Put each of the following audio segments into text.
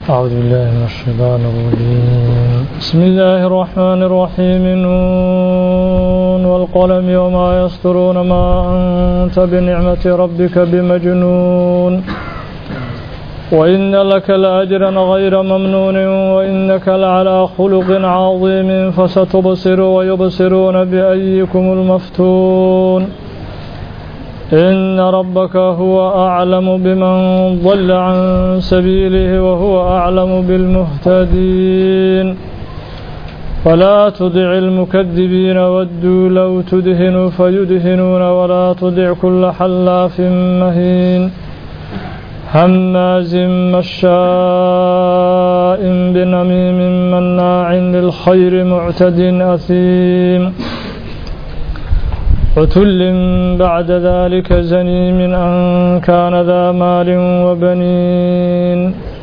أعوذ بالله من الشيطان الرجيم بسم الله الرحمن الرحيم نون والقلم وما يسطرون ما أنت بنعمة ربك بمجنون وإن لك لأجرا غير ممنون وإنك لعلى خلق عظيم فستبصر ويبصرون بأيكم المفتون إن ربك هو أعلم بمن ضل عن سبيله وهو أعلم بالمهتدين فلا تطع المكذبين ودوا لو تدهن فيدهنون ولا تطع كل حلاف مهين هماز مشاء بنميم مناع للخير معتد أثيم عتل بعد ذلك زنيم أن كان ذا مال وبنين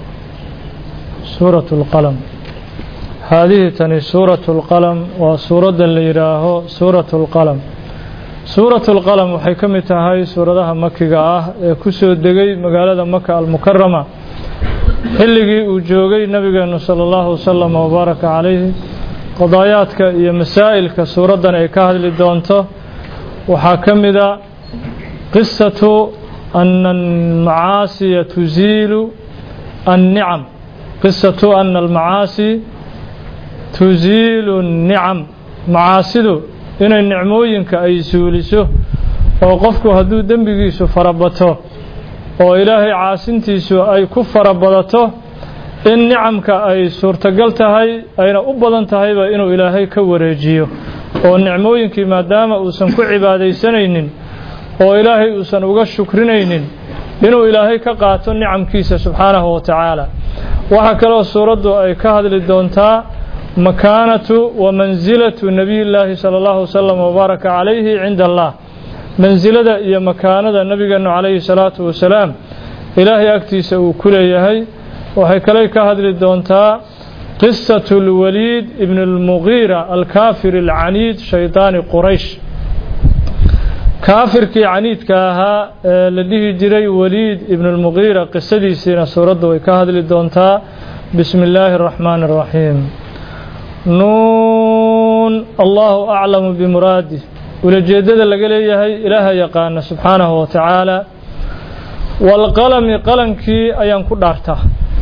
سورة القلم هذه تني سورة القلم وسورة اللي يراه سورة القلم سورة القلم وحكمتها هاي سورة مكة كسو دقي مقالة مكة المكرمة حلقي وجوغي نبينا صلى الله وسلم وبارك عليه قضاياتك يا مسائلك سورة ايكاهد للدونته وحاكمد قصة أن المعاصي تزيل النعم قصة أن المعاصي تزيل النعم معاصي إن النعموينك أي سولسه وقفك هدو دنبغيسو فربطه وإلهي عاسنتيسو أي كفر بضته إن نعمك أي سورتقلتهاي أين أبضنتهاي وإنو إلهي كوريجيو oo nicmooyinkii maadaama uusan ku cibaadaysanaynin oo ilaahay uusan uga shukrinaynin inuu ilaahay ka qaato nicamkiisa subxaanahu wa tacaala waxa kale oo suuraddu ay ka hadli doontaa makaanatu wa manzilatu nabiyillaahi sallallahu alayhi wasallam wa baraka calayhi cinda allah manzilada iyo makaanada nabigeena calayhi salaatu wasalaam ilaahay agtiisa uu ku leeyahay waxay kale ka hadli doontaa قصة الوليد ابن المغيرة الكافر العنيد شيطان قريش كافر كي عنيد كاها لديه جري وليد ابن المغيرة قصة دي سينا سورة ويكاهد للدونتا بسم الله الرحمن الرحيم نون الله أعلم بمراده ولجدد لقليه إله يقان سبحانه وتعالى والقلم قلم كي أيان كدارته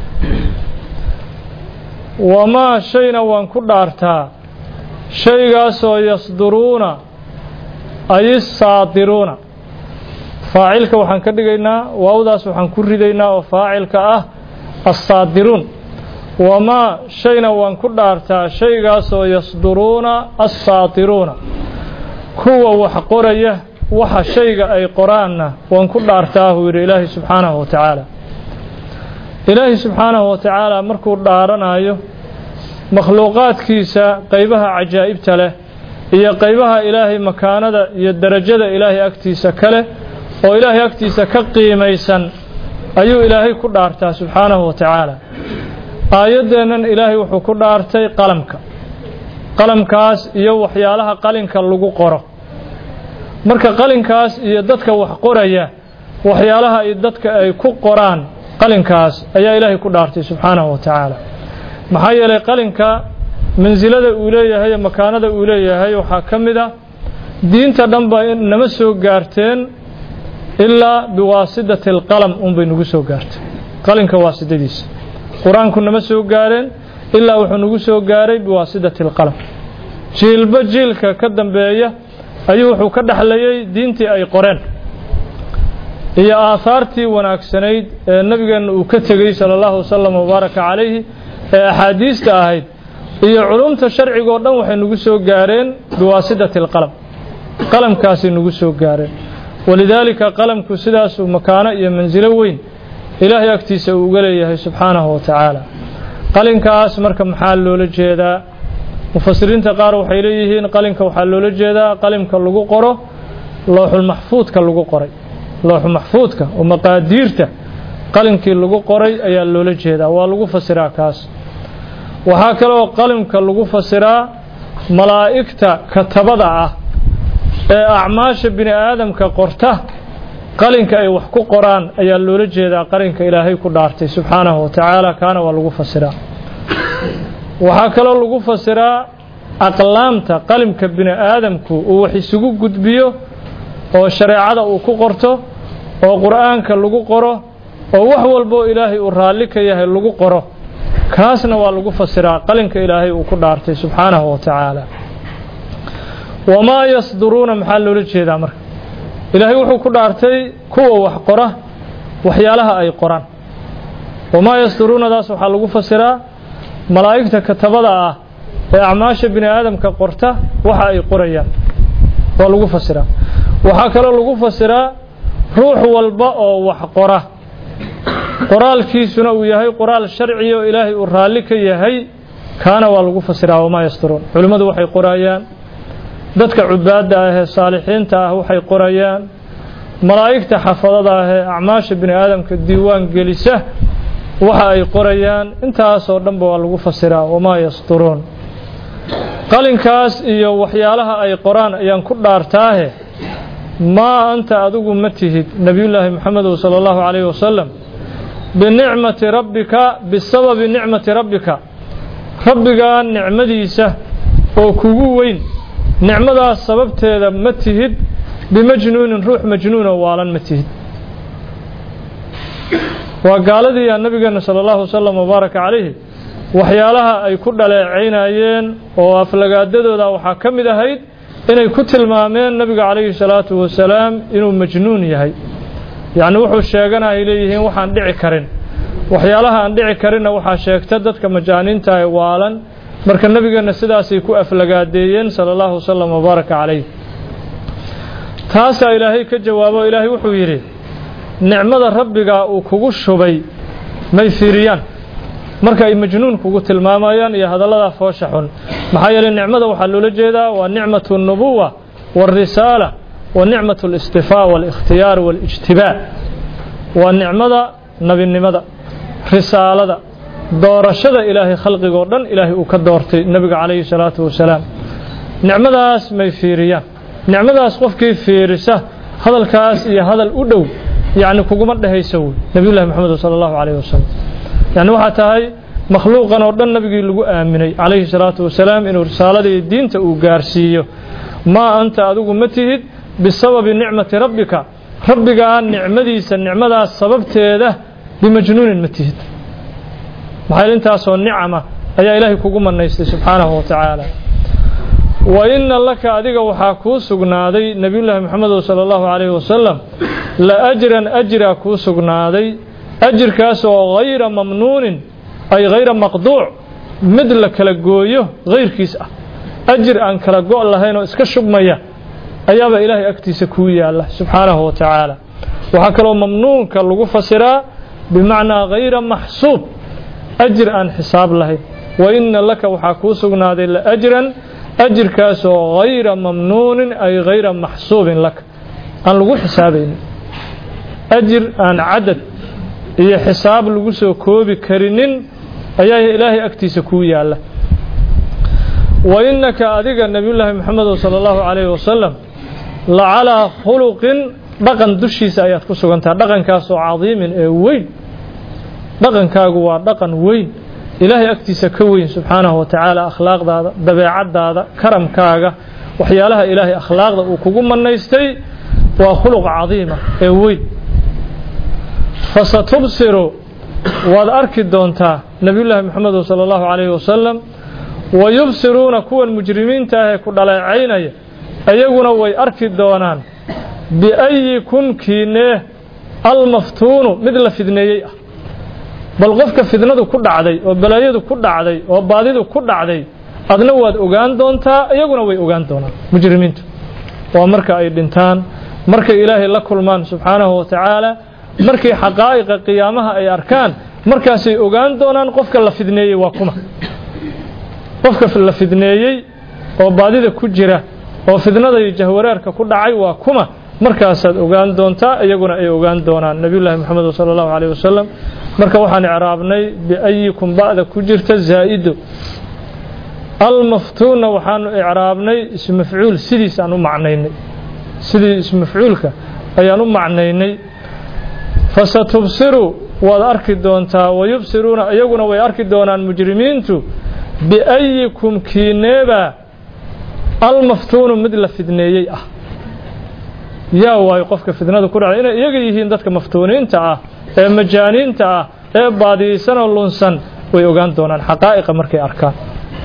وما شينا وان كدارتا شيغاسو يصدرون أي الصادرون فاعلك وحن كدغينا واوداس وحن كريدينا وفاعلك الصادرون وما شينا وان كدارتا شيغاسو يصدرون الصادرون كوا وحقوريه وحا شيغا اي قرانا وان كدارتاه إلهي سبحانه وتعالى إلهي سبحانه وتعالى مركو دارنايو مخلوقات كيسا قيبها عجائب تله هي قيبها إلهي مكانة هي الدرجة إلهي أكتيسا كله وإلهي أكتيسا كقيميسا أيو إلهي كدارتا سبحانه وتعالى آيادنا إلهي وحو كدارتي قلمكاس يو وحيالها قلنك اللغو قره مركا قلنكاس يددك وحقوريا وحيالها يددك أي كو قران qalinkaas ayaa ilaahay ku dhaartay subxaanahu wa tacaala maxaa yeelay qalinka mansilada uu leeyahay makaanada uu leeyahay waxaa ka mid ah diinta dhanba nama soo gaarteen ilaa biwaasidati alqalam bay nagu soo gaartay qalinka waasidadiisa quraanku nama soo gaareen ilaa wuxuu nagu soo gaaray biwaasidati alqalam jiilba jiilka ka dambeeya ayuu wuxuu ka dhaxlayay diintii ay qoreen iyo aasaartii wanaagsanayd ee nabigeena uu ka tagay sallallahu alayhi wasallam wa baraka calayhi ee ahadiista ahayd iyo culumta sharciga oo dhan waxay nagu soo gaareen biwaasidati alqalam qalamkaasi nagu soo gaareen walidaalika qalamku sidaas uu makaano iyo manzilo weyn ilaahay agtiisa uu uga leeyahay subxaanahu wa tacaala qalinkaas marka maxaa loola jeedaa mufasiriinta qaar waxay leeyihiin qalinka waxaa loola jeedaa qalimka lagu qoro lawxul mahfuudka lagu qoray lawx mahfuudka oo maqaadiirta qalinkii lagu qoray ayaa loola jeedaa waa lagu fasiraa kaas waxa kale oo qalimka lagu fasiraa malaa'ikta katabada ah ee acmaasha bini aadamka qorta qalinka ay wax ku qoraan ayaa loola jeedaa qalinka ilaahay ku dhaartay subxaanahu wa tacaala kaana waa lagu fasiraa waxaa kaloo lagu fasiraa aqlaamta qalimka bini aadamku uu wax isugu gudbiyo oo shareecada uu ku qorto oo qur'aanka lagu qoro oo wax walbo ilaahay uu raalli ka yahay lagu qoro kaasna waa lagu fasiraa qalinka ilaahay uu ku dhaartay subxaanahu wa tacaala wamaa yasduruuna maxaa loola jeedaa marka ilaahay wuxuu ku dhaartay kuwa wax qora waxyaalaha ay qoraan wamaa yasduruunadaas waxaa lagu fasiraa malaa'igta katabada ah ee acmaasha bini aadamka qorta waxa ay qorayaan waa lagu fasiraa waxaa kaloo lagu fasiraa ruux walba oo wax qora qoraalkiisuna uu yahay qoraal sharci oo ilaahay uu raalli ka yahay kaana waa lagu fasiraa wamaa yasduruun culimmadu waxay qorayaan dadka cubaadda ah ee saalixiinta ah waxay qorayaan malaa'igta xafadada ah ee acmaasha bini aadamka diiwaan gelisa waxa ay qorayaan intaasoo dhanba waa lagu fasiraa wamaa yasduruun qalinkaas iyo waxyaalaha ay qoraan ayaan ku dhaartaahe maa anta adigu ma tihid nebiyullaahi maxamedow sala allahu calayhi wasalam binicmati rabbika bisababi nicmati rabbika rabbigaa nicmadiisa oo kugu weyn nicmadaas sababteeda ma tihid bimajnuunin ruux majnuunoo waalan ma tihid waa gaaladii yaa nabigeena sala allahu wasalam wabaaraka calayhi waxyaalaha ay ku dhaleecaynayeen oo aflagaadadooda waxaa ka mid ahayd inay ku tilmaameen nabiga calayhi salaatu wasalaam inuu majnuun yahay yacni wuxuu sheeganaya ay leeyihiin waxaan dhici karin waxyaalaha aan dhici karinna waxaa sheegta dadka majaaniinta ee waalan marka nabigeena sidaasay ku aflagaadeeyeen sala allahu wasalam wabaaraka calayh taasaa ilaahay ka jawaabo ilaahay wuxuu yidhi nicmada rabbiga uu kugu shubay may fiiriyaan marka ay majnuun kugu tilmaamayaan iyo hadallada foosha xun maxaa yeelay nicmada waxaa loola jeedaa waa nicmatu nubuwa waalrisaala wa nicmatu alistifaa waalikhtiyaar waalijtibaa waa nicmada nabinimada risaalada doorashada ilaahay khalqigoo dhan ilaahay uu ka doortay nabiga calayhi salaatu wasalaam nicmadaas may fiiriyaan nicmadaas qofkii fiirisa hadalkaas iyo hadal u dhow yacni kuguma dhehayso wey nabiyullahi maxamed sala allahu calayhi wasalam yacni waxaa tahay makhluuqan oo dhan nabigii lagu aaminay calayhi salaatu wasalaam inuu risaalada iyo diinta uu gaarsiiyo maa anta adigu ma tihid bisababi nicmati rabbika rabbigaa nicmadiisa nicmadaas sababteeda bimajnuunin ma tihid maxaa intaasoo nicama ayaa ilaahay kugu manaystay subxaanahu wa tacaala wa inna laka adiga waxaa kuu sugnaaday nebiyullaahi maxamedow sala allahu calayhi wasalam la ajran ajra kuu sugnaaday ajirkaasoo hayra mamnuunin ay hayra maqduuc mid la kala gooyo hayrkiis ah ajir aan kala go' lahayn oo iska shubmaya ayaaba ilaahay agtiisa kuu yaalla subxaanahu wa tacaala waxaa kaloo mamnuunka lagu fasiraa bimacnaa hayra maxsuub ajir aan xisaab lahayn wa inna laka waxaa kuu sugnaaday la ajran ajirkaasoo hayra mamnuunin ay hayra maxsuubin laka aan lagu xisaabaynin ajir aan cadad iyo xisaab lagu soo koobi karinin ayaa ilaahay agtiisa kuu yaalla wa innaka adiga nebiyullaahi maxamedow sala allahu calayhi wasalam la calaa khuluqin dhaqan dushiisa ayaad ku sugantaha dhaqankaasoo cadiimin ee weyn dhaqankaagu waa dhaqan weyn ilaahay agtiisa ka weyn subxaanahu wa tacaala akhlaaqdaada dabeecaddaada karamkaaga waxyaalaha ilaahay akhlaaqda uu kugu manaystay waa khuluq cadiima ee weyn fasatubsiru waad arki doontaa nebiyullaahi maxamed sala allahu calayhi wasalam wa yubsiruuna kuwan mujrimiinta ah ee ku dhaleecaynaya ayaguna way arki doonaan biayikum kiinee almaftuunu mid la fidneeyey ah bal qofka fidnadu ku dhacday oo balaayadu ku dhacday oo baadidu ku dhacday adna waad ogaan doontaa iyaguna way ogaan doonaan mujrimiintu waa marka ay dhintaan markay ilaahay la kulmaan subxaanahu wa tacaala markay xaqaa'iqa qiyaamaha ay arkaan markaasay ogaan doonaan qofka la fidneeyey waa kuma qofka la fidneeyey oo baadida ku jira oo fidnada iyo jahwareerka ku dhacay waa kuma markaasaad ogaan doontaa iyaguna ay ogaan doonaan nabiyullaahi maxamed sala allahu calayhi wasalam marka waxaan icraabnay biayikum ba'da ku jirta zaa'ido almaftuunna waxaanu icraabnay ismu mafcuul sidiis aan u macnaynay sidii ismu mafcuulka ayaan u macnaynay fasatubsiru waad arki doontaa wayubsiruuna iyaguna way arki doonaan mujrimiintu biayikum kiineeba almaftuunu mid la fidneeyey ah yaa waayo qofka fidnadu ku dhacday inay iyaga yihiin dadka maftuuniinta ah ee majaaniinta ah ee baadiyeysan oo lunsan way ogaan doonaan xaqaa'iqa markay arkaan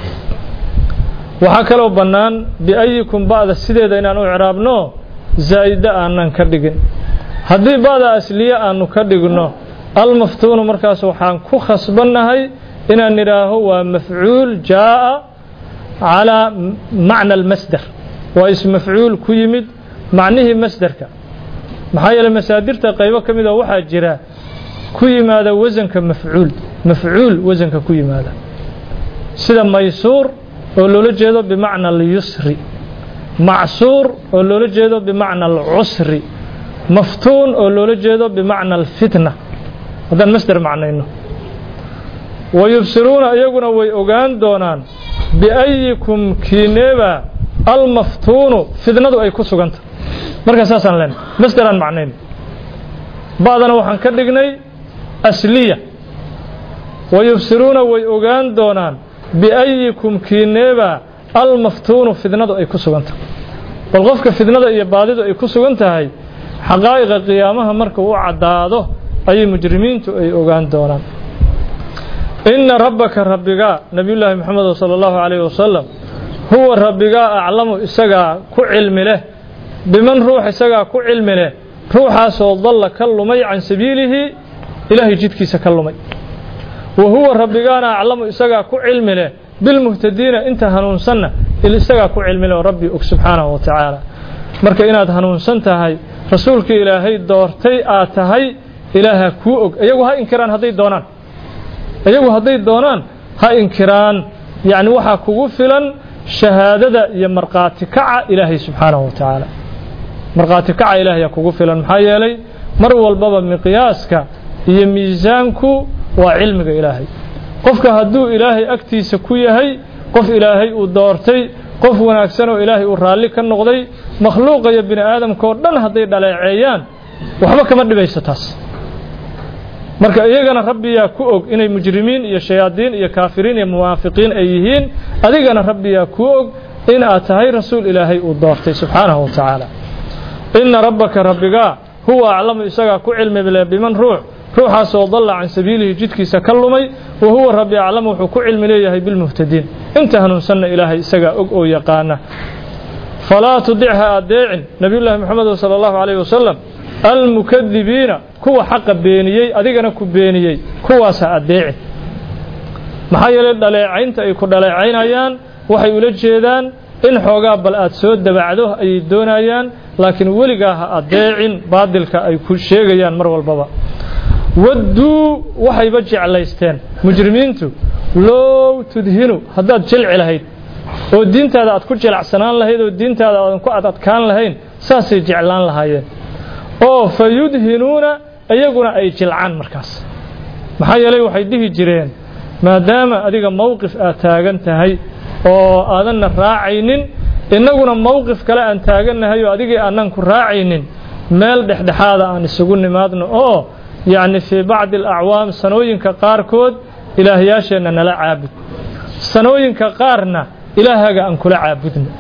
waxaa kaloo bannaan biayikum ba'da sideeda inaan u icraabno zaa'ida aanan ka dhigin haddii ba'da asliye aanu ka dhigno almaftuunu markaas waxaan ku khasbannahay inaan nidhaaho waa mafcuul jaa'a calaa macna almasdar waa ism mafcuul ku yimid macnihii masdarka maxaa yeelay masaadirta qaybo ka mida waxaa jira ku yimaada wasanka mafcuul wasanka ku yimaada sida maysuur oo loola jeedo bimacna alyusri macsuur oo loola jeedo bimacna alcusri maftuun oo loola jeedo bimacna alfitna haddaan masdar macnayno wayubsiruuna iyaguna way ogaan doonaan biayikum kiineeba almaftuunu fidnadu ay ku suganta marka saasaan leenahay masdaraan macnayn ba'dana waxaan ka dhignay asliya wayubsiruuna way ogaan doonaan biayikum kiineeba almaftuunu fidnadu ay ku suganta bal qofka fidnada iyo baadidu ay ku sugan tahay xaqaa'iqa qiyaamaha marka uu caddaado ayay mujrimiintu ay ogaan doonaan inna rabbaka rabbiga nabiyullaahi maxamed sallallahu alayhi wasallam huwa rabbiga aclamu isagaa ku cilmi leh biman ruux isagaa ku cilmi leh ruuxaasoo dalla ka lumay can sabiilihi ilaahay jidkiisa ka lumay wa huwa rabbigaana aclamu isagaa ku cilmi leh bilmuhtadiina inta hanuunsanna isagaa ku cilmi leh oo rabbi og subxaanahu wa tacaala marka inaad hanuunsan tahay rasuulkii ilaahay doortay aad tahay ilaaha kuu og iyagu ha inkiraan hadday doonaan ha inkiraan yacni waxaa kugu filan shahaadada iyo markhaati kaca ilaahay subxaanahu wa tacaala markhaati kaca ilaahay kugu filan maxaa yeelay mar walbaba miqyaaska iyo miisaanku waa cilmiga ilaahay qofka hadduu ilaahay agtiisa ku yahay qof ilaahay uu doortay qof wanaagsan oo ilaahay uu raalli ka noqday makhluuqa iyo bini aadamka oo dhan hadday dhaleeceeyaan waxba kama dhibayso taas marka iyagana rabbiyaa ku og inay mujrimiin iyo shayaadiin iyo kaafiriin iyo munaafiqiin ay yihiin adigana rabbiyaa ku og in aad tahay rasuul ilaahay uu doortay subxaanahu wa tacaala inna rabbaka rabbigaa huwa aclamu isagaa ku cilmi leh biman ruuxaasoo dalla can sabiilihi jidkiisa ka lumay wa huwa rabbi aclamu wuxuu ku cilmi leeyahay bilmuhtadiin inta hanuunsanna ilaahay isagaa og oo yaqaana falaa tudicha adeecin nabiyullaahi maxamed sala allahu alayhi wasalam almukadibiina kuwa xaqa beeniyey adigana ku beeniyey kuwaasa adeecin maxaa yeelay dhaleecaynta ay ku dhaleecaynayaan waxay ula jeedaan in xoogaa bal aad soo dabacdo ayay doonayaan laakiin weligaa ha adeecin baadilka ay ku sheegayaan mar walbaba wadduu waxayba jeclaysteen mujrimiintu low tudhinu haddaad jilci lahayd oo diintaada aad ku jilacsanaan lahayd oo diintaada aadan ku adadkaan lahayn saasay jeclaan lahaayeen oo fayudhinuuna iyaguna ay jilcaan markaas maxaa yeelay waxay dhihi jireen maadaama adiga mowqif aad taagan tahay oo aadanna raacaynin innaguna mowqif kale aan taagannahay oo adigii aanan ku raacaynin meel dhexdhexaada aan isugu nimaadno oo yacni fii bacdi alacwaam sanooyinka qaarkood ilaahyaasheenna nala caabud sanooyinka qaarna ilaahaga aan kula caabudno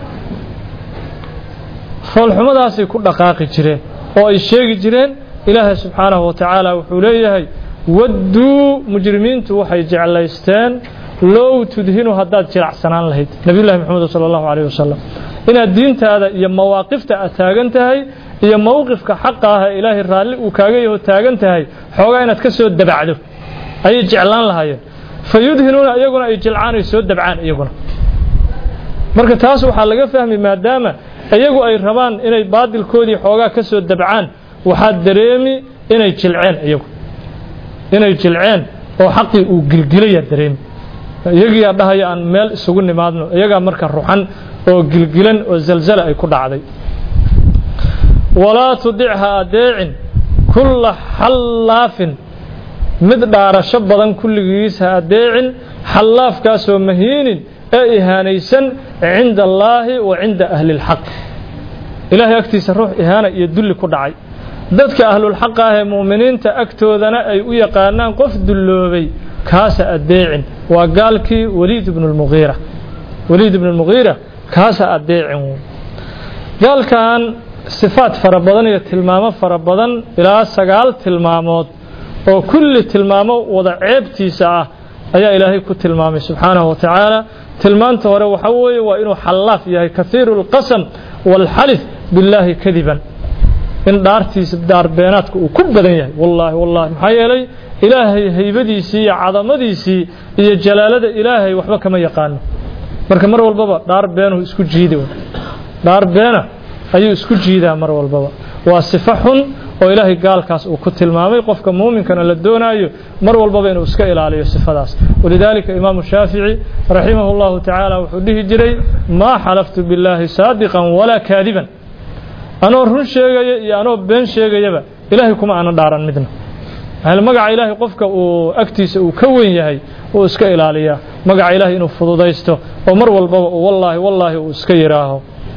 foolxumadaasay ku dhaqaaqi jireen oo ay sheegi jireen ilaahay subxaanahu wa tacaala wuxuu leeyahay wadduu mujrimiintu waxay jeclaysteen low tudhinu haddaad jilacsanaan lahayd nabiyullahi maxamed sala allahu alayhi wasalam inaad diintaada iyo mawaaqifta aad taagan tahay iyo mowqifka xaqa ah ee ilaahay raalli uu kaaga yaho taagan tahay xoogaa inaad ka soo dabacdo ayay jeclaan lahaayeen fayudhinuuna iyaguna ay jilcaan ay soo dabcaan iyaguna marka taas waxaa laga fahmi maadaama iyagu ay rabaan inay baadilkoodii xoogaa ka soo dabcaan waxaad dareemi inay jilceen iyagu inay jilceen oo xaqii uu gilgilayaa dareemi iyagiyaa dhahaya aan meel isugu nimaadno iyagaa marka ruxan oo gilgilan oo zalzala ay ku dhacday walaa tudicha adeecin kulla xallaafin mid dhaarasho badan kulligiis ha adeecin xallaafkaasoo mahiinin ee ihaanaysan cinda allaahi wa cinda ahli اlxaq ilaahay agtiisa ruux ihaana iyo dulli ku dhacay dadka ahlul xaq ah ee muuminiinta agtoodana ay u yaqaanaan qof dulloobay kaasa adeecin waa gaalkii Waliid ibn al-Mughira kaasa adeecin gaalkan sifaat fara badan iyo tilmaamo fara badan ilaa 9 tilmaamood oo kulli tilmaamo wada ceebtiisa ah ayaa Ilaahay ku tilmaamay subhanahu wa ta'ala tilmaanta hore waxa weeye waa inuu xalaaf yahay kathiirul qasam wal halif billahi kadiban in dhaartiisa dhaar beenaadku uu ku badan yahay wallahi maxaa yeelay Ilaahay haybadiisii iyo cadamadiisii iyo jalaalada Ilaahay waxba kama yaqaan marka mar walbaba dhaar beenuu isku jiiday dhaar beena ayuu isku jiidaa mar walbaba waa sifo xun oo Ilaahay gaalkaas uu ku tilmaamay qofka muuminkana la doonayo mar walbaba inuu iska ilaaliyo sifadaas walidaalika imaam Shaafici rahimahullahu ta'ala wuxuu dhihi jiray ma halaftu billahi saadiqan wala kaadiban anoo run sheegaya iyo anoo been sheegayaba Ilaahay kuma aan dhaaran midna hal magaca Ilaahay qofka uu agtiisa uu ka weyn yahay oo iska ilaaliya magaca Ilaahay inuu fududeysto oo mar walbaba wallahi uu iska yiraaho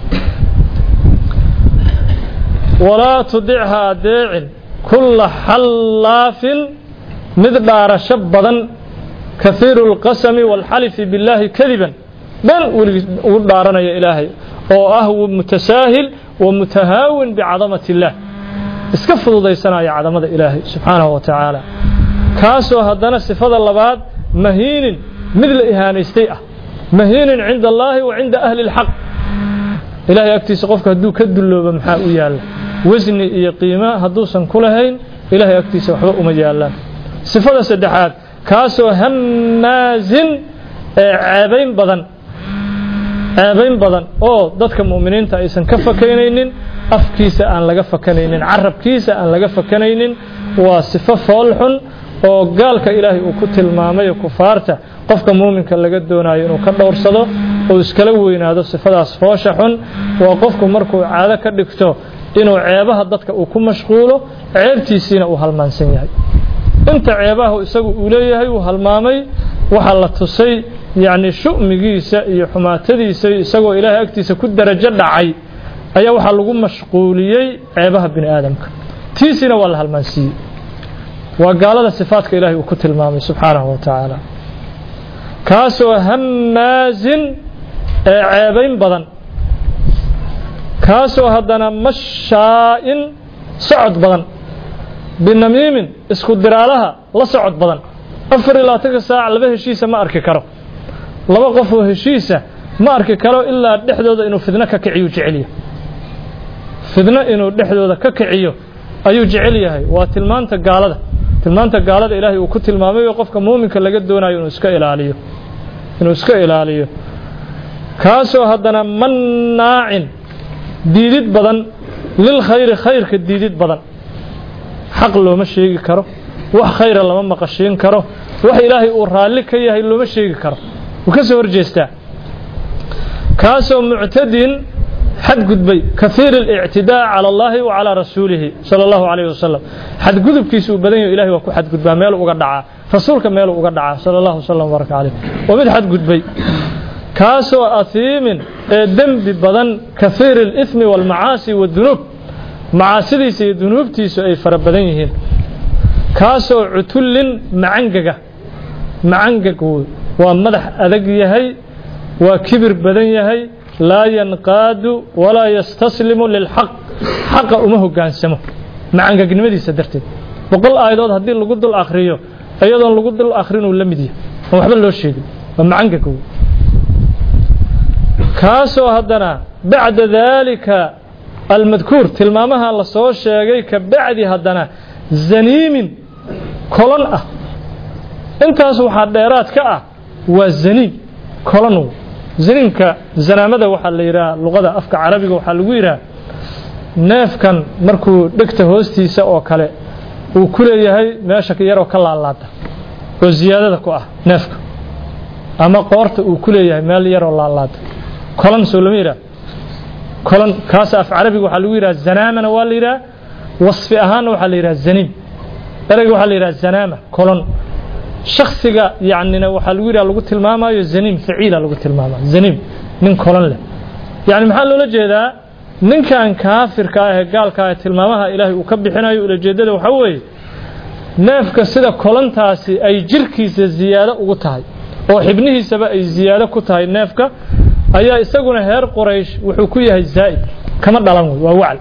ولا تدعها داع كل حلاف مدبار شبضا كثير القسم والحلف بالله كذبا بل ودارنا يا إلهي وهو متساهل ومتهاون بعظمة الله اسكفضوا ضيسنا يا عظمة إلهي سبحانه وتعالى كاسو هدنا استفاد الله بعد مهين مثل إهانة استيئة مهين عند الله وعند أهل الحق إلهي أكتي سقفك هدو كدلو بمحاء يالا وزني iyo qiimo haduusan kulahayn Ilaahay agtiisa waxba uma yaalaan sifada saddexaad kaasoo hamaazin ceebayn badan oo dadka muuminiinta aysan ka fakanaynin afkiisa aan laga fakanaynin carabkiisa aan laga fakanaynin waa sifo foolxun oo gaalka Ilaahay uu ku tilmaamay kufaarta qofka muuminka laga doonayo inuu ka dhowrsado oo iskala weynaado sifadaas foosha xun waa qofku markuu caado ka dhigto inuu ceebaha dadka uu ku mashquulo ceebtiisina uu halmaansan yahay inta ceebaha isagu uu leeyahay uu halmaamay waxa la tusay yaani shumigiisa iyo xumaatadiisa isagoo Ilaahay agtiisa ku darajo dhacay ayaa waxa lagu mashquuliyay ceebaha bini aadamka tiisina waa la halmaansiiyay waa gaalada sifaadka Ilaahay uu ku tilmaamay subhanahu wa ta'ala kaasoo hamaazin ceebayn badan kaasoo haddana mashaa'in socod badan binamiimin isku diraalaha la socod badan 24 saac laba heshiisa ma arki karo laba qof oo heshiisa ma arki karo ilaa dhexdooda inuu fidna ka kiciyo jeceliyo fidna inuu dhexdooda ka kiciyo ayuu jecel yahay waa tilmaanta gaalada Ilaahay uu ku tilmaamay qofka muuminka laga doonayo inuu iska ilaaliyo kaasoo haddana mannaa'in diidid badan lil khayrka diidid badan xaq looma sheegi karo wax khayr lama maqashin karo wax Ilaahay uu raali ka yahay looma sheegi karo uu ka soo horjeestaa kaasoo mu'tadin حد قدبي كثير الاعتداء على الله وعلى رسوله صلى الله عليه وسلم حد قدب كيسو بدن إلهي وكو حد قدبا ميل وقدعا رسولك ميل وقدعا صلى الله عليه وسلم وبارك عليه ومن حد قدبي كاسو أثيم ذنب بدن كثير الإثم والمعاصي والذنوب معاصي سي ذنوب تيسو أي فربدنيهن كاسو عتل معنقق ومدح أذق يهي وكبر بدن يهي لا ينقاد ولا يستسلم للحق حق أمه قانسمه معنقق نمدي سدرتي وقل آيضا هدي لقد الآخرية أيضا لقد الآخرين واللمدي ومحبا له الشيء ومعنقق كاسو هدنا بعد ذلك المذكور تلمامها الله سوى الشيء بعد هدنا زنيم كولن انتاسو حديرات كأه والزنيم كولنو زنيمك زنامده waxaa la yiraahdaa luqada afka carabiga waxaa lagu yiraahdaa neefkan markuu dhigta hoostiisa oo kale uu ku leeyahay meesha ka yar oo ka laalaada oo ziyaadada ku ah neefka ama qoorta uu ku leeyahay meel yar oo laalaada kolan soo lama yiraahdo kolan kaas af carabiga waxaa lagu yiraahdaa zanaamana waa la yiraahdaa wasfi ahaan waxaa la yiraahdaa zaniim erayga waxaa la yiraahdaa zanaama kolan shakhsiga yaanina waxa lagu yiraahdaa lagu tilmaamayo zaniim faciila lagu tilmaamayo zaniim nin kolan leh yaani maxaa loo jeedaa ninkan kaafirka ah ee gaalka ah tilmaamaha ilaahay uu ka bixinayo ulajeedada waxa weeye neefka sida kolantaasi ay jirkiisa ziyaado ugu tahay oo xibnihiisaba ay ziyaado ku tahay neefka ayaa isaguna heer Quraysh wuxuu ku yahay zaa'id kama dhalan waa wacal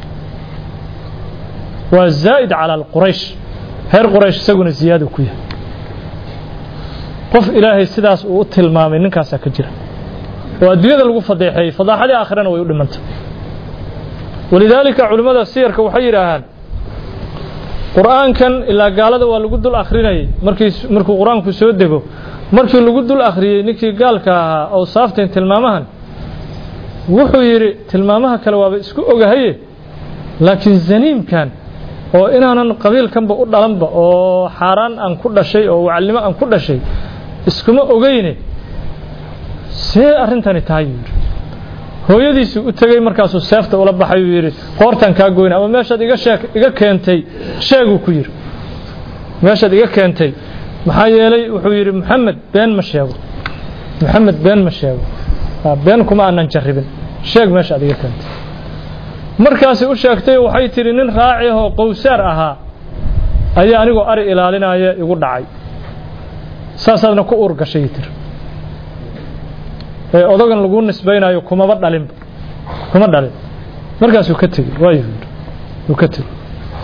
waa zaa'id ala al-Quraysh heer Quraysh isaguna ziyaado ku yahay qof ilaahay sidaas uu tilmaamay ninkaas ka jira oo adduunyada lagu fadeexay fadaaxada aakhirana way u dhimantay walidaalika culimada siyarka waxay yiraahdaan quraankan ilaa gaalada waa lagu dul akhrinay markuu quraanku soo dego markii lagu dul akhriyay ninkii gaalka ahaa oo saafteen tilmaamahan wuxuu yiri tilmaamaha kale waaba isku ogahay laakiin zaniimkan oo inaanan qabiilkanba u dhalanba oo xaraan aan ku dhashay oo wacalnimo aan ku dhashay iskuma ogeyne see arintani tahay hooyadiisu u tagay markaas uu seefta ula baxay yiri qoortan ka goyn ama meeshad iga keentay sheegu ku yiri meeshad iga keentay maxaa yeelay wuxuu yiri Muhammad been ma sheego Muhammad been ma sheego been kuma aanan jarribin sheeg meeshad iga keentay markaas uu sheegtay waxay tiri nin raaci ah oo qowsaar ahaa ayaa anigu ari ilaalinaya igu dhacay saasadna ku uur gashay tir ee odagan lagu nisbaynayo kuma dhalin markaas uu ka tagay uu ka tagay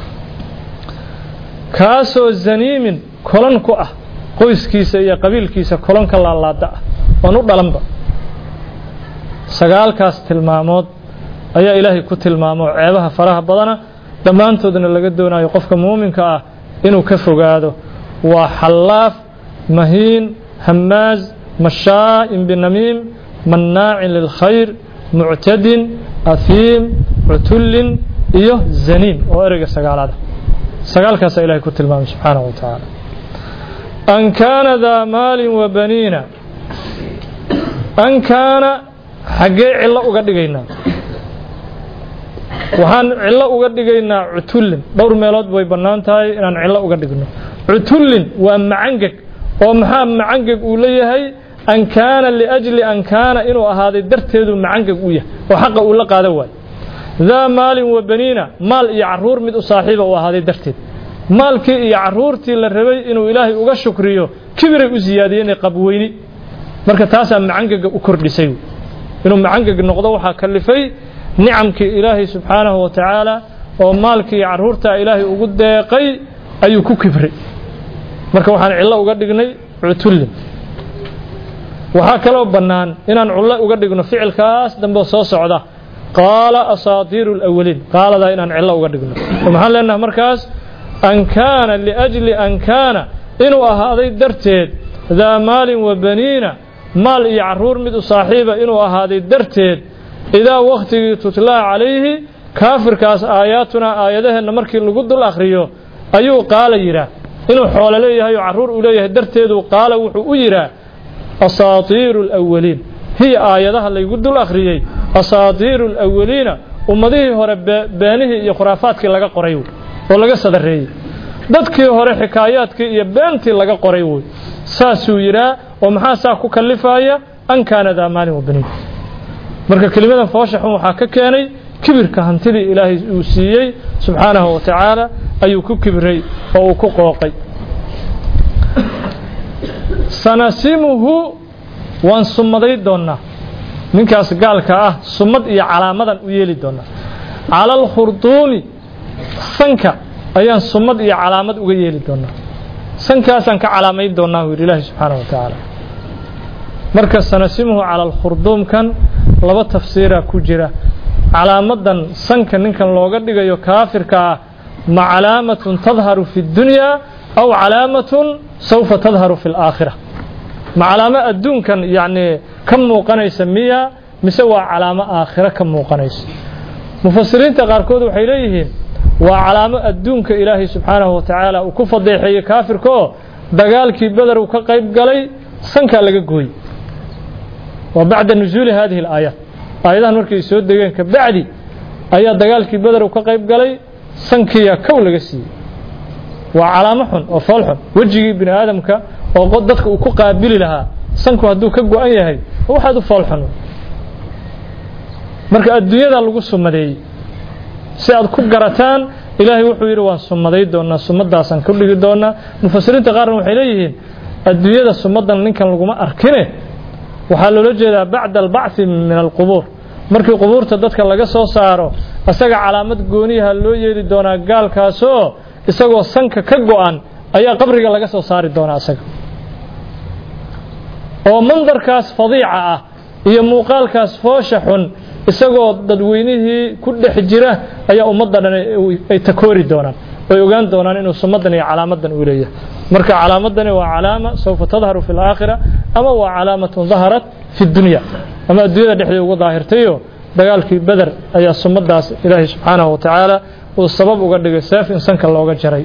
kaasoo zaniimin kolan ku ah qoyskiisa iyo qabiilkiisa kolanka laalaada ah oo u dhalanba sagaalkaas tilmaamood ayaa ilaahay ku tilmaamo ceebaha faraha badana dhamaantoodna laga doonayo qofka muuminka ah inuu ka fogaado waa xalaaf mahiin hamaaz mashaa'in binamiim مناع للخير معتد أثيم عتل إيه زنيم وأرجع سجال كاس إلهي كتل المام سبحانه وتعالى أن كان ذا مال وبنين أن كان حقيع الله وقدقينا وحان الله وقدقينا عتل دور ميلاد بوي بنان تاي إن الله وقدقينا عتل ومعنقك ومحام معنقك وليه أن كان لأجل أن كان إنه هذا درتيد معنقك وياه وحق أولا قادة واي ذا مال وبنين مال يعرور مد صاحبه وهذا درتيد مال كي يعرورتي للربي إنه إلهي أغا شكريو كبير وزيادين قبويني مركا تاسا معنقك أكردسيو إنه معنقك النقضة وحا كلفي نعمك إلهي سبحانه وتعالى ومالك يعرورتا إلهي أغد داقي أيو كبري مركا وحان علا أغدقني عتلم waxaa kale oo banaan inaan cullo uga dhigno ficilkaas dambe soo socda qaala asaatiirul awwalin qaalada inaan cillo uga dhigno maxaan leenahay markaas an kaana liajli an kaana inuu ahaaday darteed daa maalin wa baniina maal iyo caruur mid u saaxiiba inuu ahaaday darteed idaa waqtigii tutlaa calayhi kaafirkaas aayaatuna aayadaheena markii lagu dul akhriyo ayuu qaala yiraa inuu xoolo leeyahay oo caruur u leeyahay darteedu qaala wuxuu u yiraa أساطير الأولين هي آياتها اللي يقول الأخرية أساطير الأولين ومضيه هو بانه يخرافاتك لغا قريو ولغا صدري dadkii hore xikaayaadkii iyo beentii laga qoray way saasuu yiraa oo maxaa saa ku kalifaya an kaana daamaan wa bani marka kalimadan fooshaxun waxa ka keenay kibirka hantidii ilaahay uu siiyay subhanahu wa ta'ala ayuu ku kibray oo uu ku qooqay sanasimuhu waan sumaday doona ninkaas gaalka ah sumad iyo calaamadan u yeeli doona ala al-khurdumi sanka ayaan sumad iyo calaamad uga yeeli doona sankaasan ka calaamayn doona ilaahay subhanahu wa ta'ala marka sanasimuhu ala al-khurdum kan laba tafsiira ku jira calaamadan sanka ninkan looga dhigayo kaafirka ma calaamatun tadharu fi dunya aw calaamatun sawfa tadharu fi al-aakhirah ma calaama adduunkan yaani kam muuqanaysa miya mise waa calaama aakhira kam muuqanaysa mufassiriinta qaarkood waxay leeyihiin waa calaamo adduunka ilaahay subhanahu wa ta'ala uu ku fadeexay kaafirka dagaalkii badar uu ka qayb galay sanka laga gooy wa bacda nuzul hadhihi al-ayat ayadahan markay soo degeen ka bacdi ayaa dagaalkii badar uu ka qayb galay sankiya kow laga siiyay waa calaamo xun oo fool xun wajigii bini aadamka oo dadka uu ku qaabili lahaa sanku haduu ka go'an yahay waxaad u fool xun marka adduunyada lagu sumadeeyay si aad ku garataan ilaahay wuxuu yiri waan sumaday doonaa sumadaasan ku dhigi doonaa mufassiriinta qaarna waxay leeyihiin adduunyada sumadan ninkan laguma arkine waxa loo jeedaa bacda al-ba'th min al-qubur markii qubuurta dadka laga soo saaro asaga calaamad gooniyaha loo yeeli doonaa gaalkaas oo isagoo sanka ka go'an ayaa qabriga laga soo saari doonaa asaga oo mandarkaas fadiica ah iyo muuqaalkaas foosha xun isagoo dadweynihii ku dhex jira ayaa ummadda dhan ay takoori doonaan way ogaan doonaan inuu sumadan iyo calaamadan uu leeyahay marka calaamadani waa calaama sawfa tadharu fil aakhirah ama waa calaamatun dhaharat fi dunya ama adduunyada dhexdeeda ugu daahirtayo dagaalkii badar ayaa sumadaas ilaahay subhanahu wa ta'ala uu sabab uga dhigay saaf insaanka looga jaray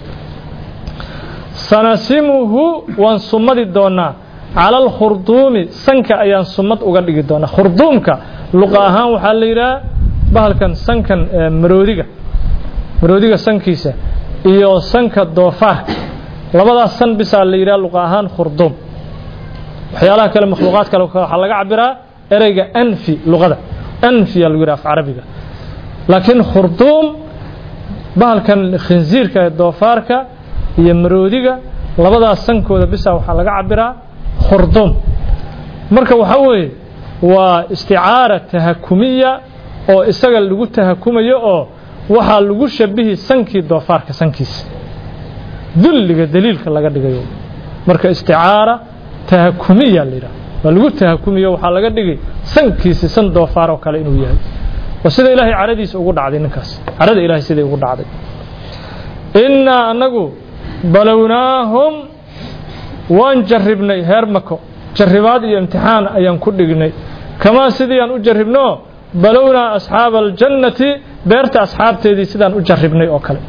sanasimuhu wan sumadi doonaa على الخرطوم سنك أيان سمت وقدر دونا خرطومك لقاها وحليرا بهالكن سنكن مروديga sankiisa iyo sanka doofaar labada san bisa leeyahay luqahan khurdum waxyaalaha kale makhluuqaad kale waxa laga cabiraa ereyga anfi luqada anfi lagu yiraahdo arabiga laakiin khurdum bahalkan khinziirka doofaarka iyo maroodiga labada sankooda bisa waxa laga cabiraa khurdum marka waxa weeye waa isticaara tahakumiya oo isaga lagu tahakumayo oo waxa lagu shabihi sankii doofaarka sankiisa dulliga daliilka laga dhigayo marka isticaara tahakumiya leeyahay lagu tahakumiyo waxa laga dhigay sankiisa san doofaar oo kale inuu yahay wasida ilaahay caradiisa ugu dhacday ninkaas carada ilaahay sidii ugu dhacday inna anagu balawnaahum waan jarribnay heer mako jarribaad iyo imtixaan ayaan ku dhignay kama sidii aan u jarribno balawna ashaabal jannati beerta asxaabteedii sidaan u jarribnay oo kale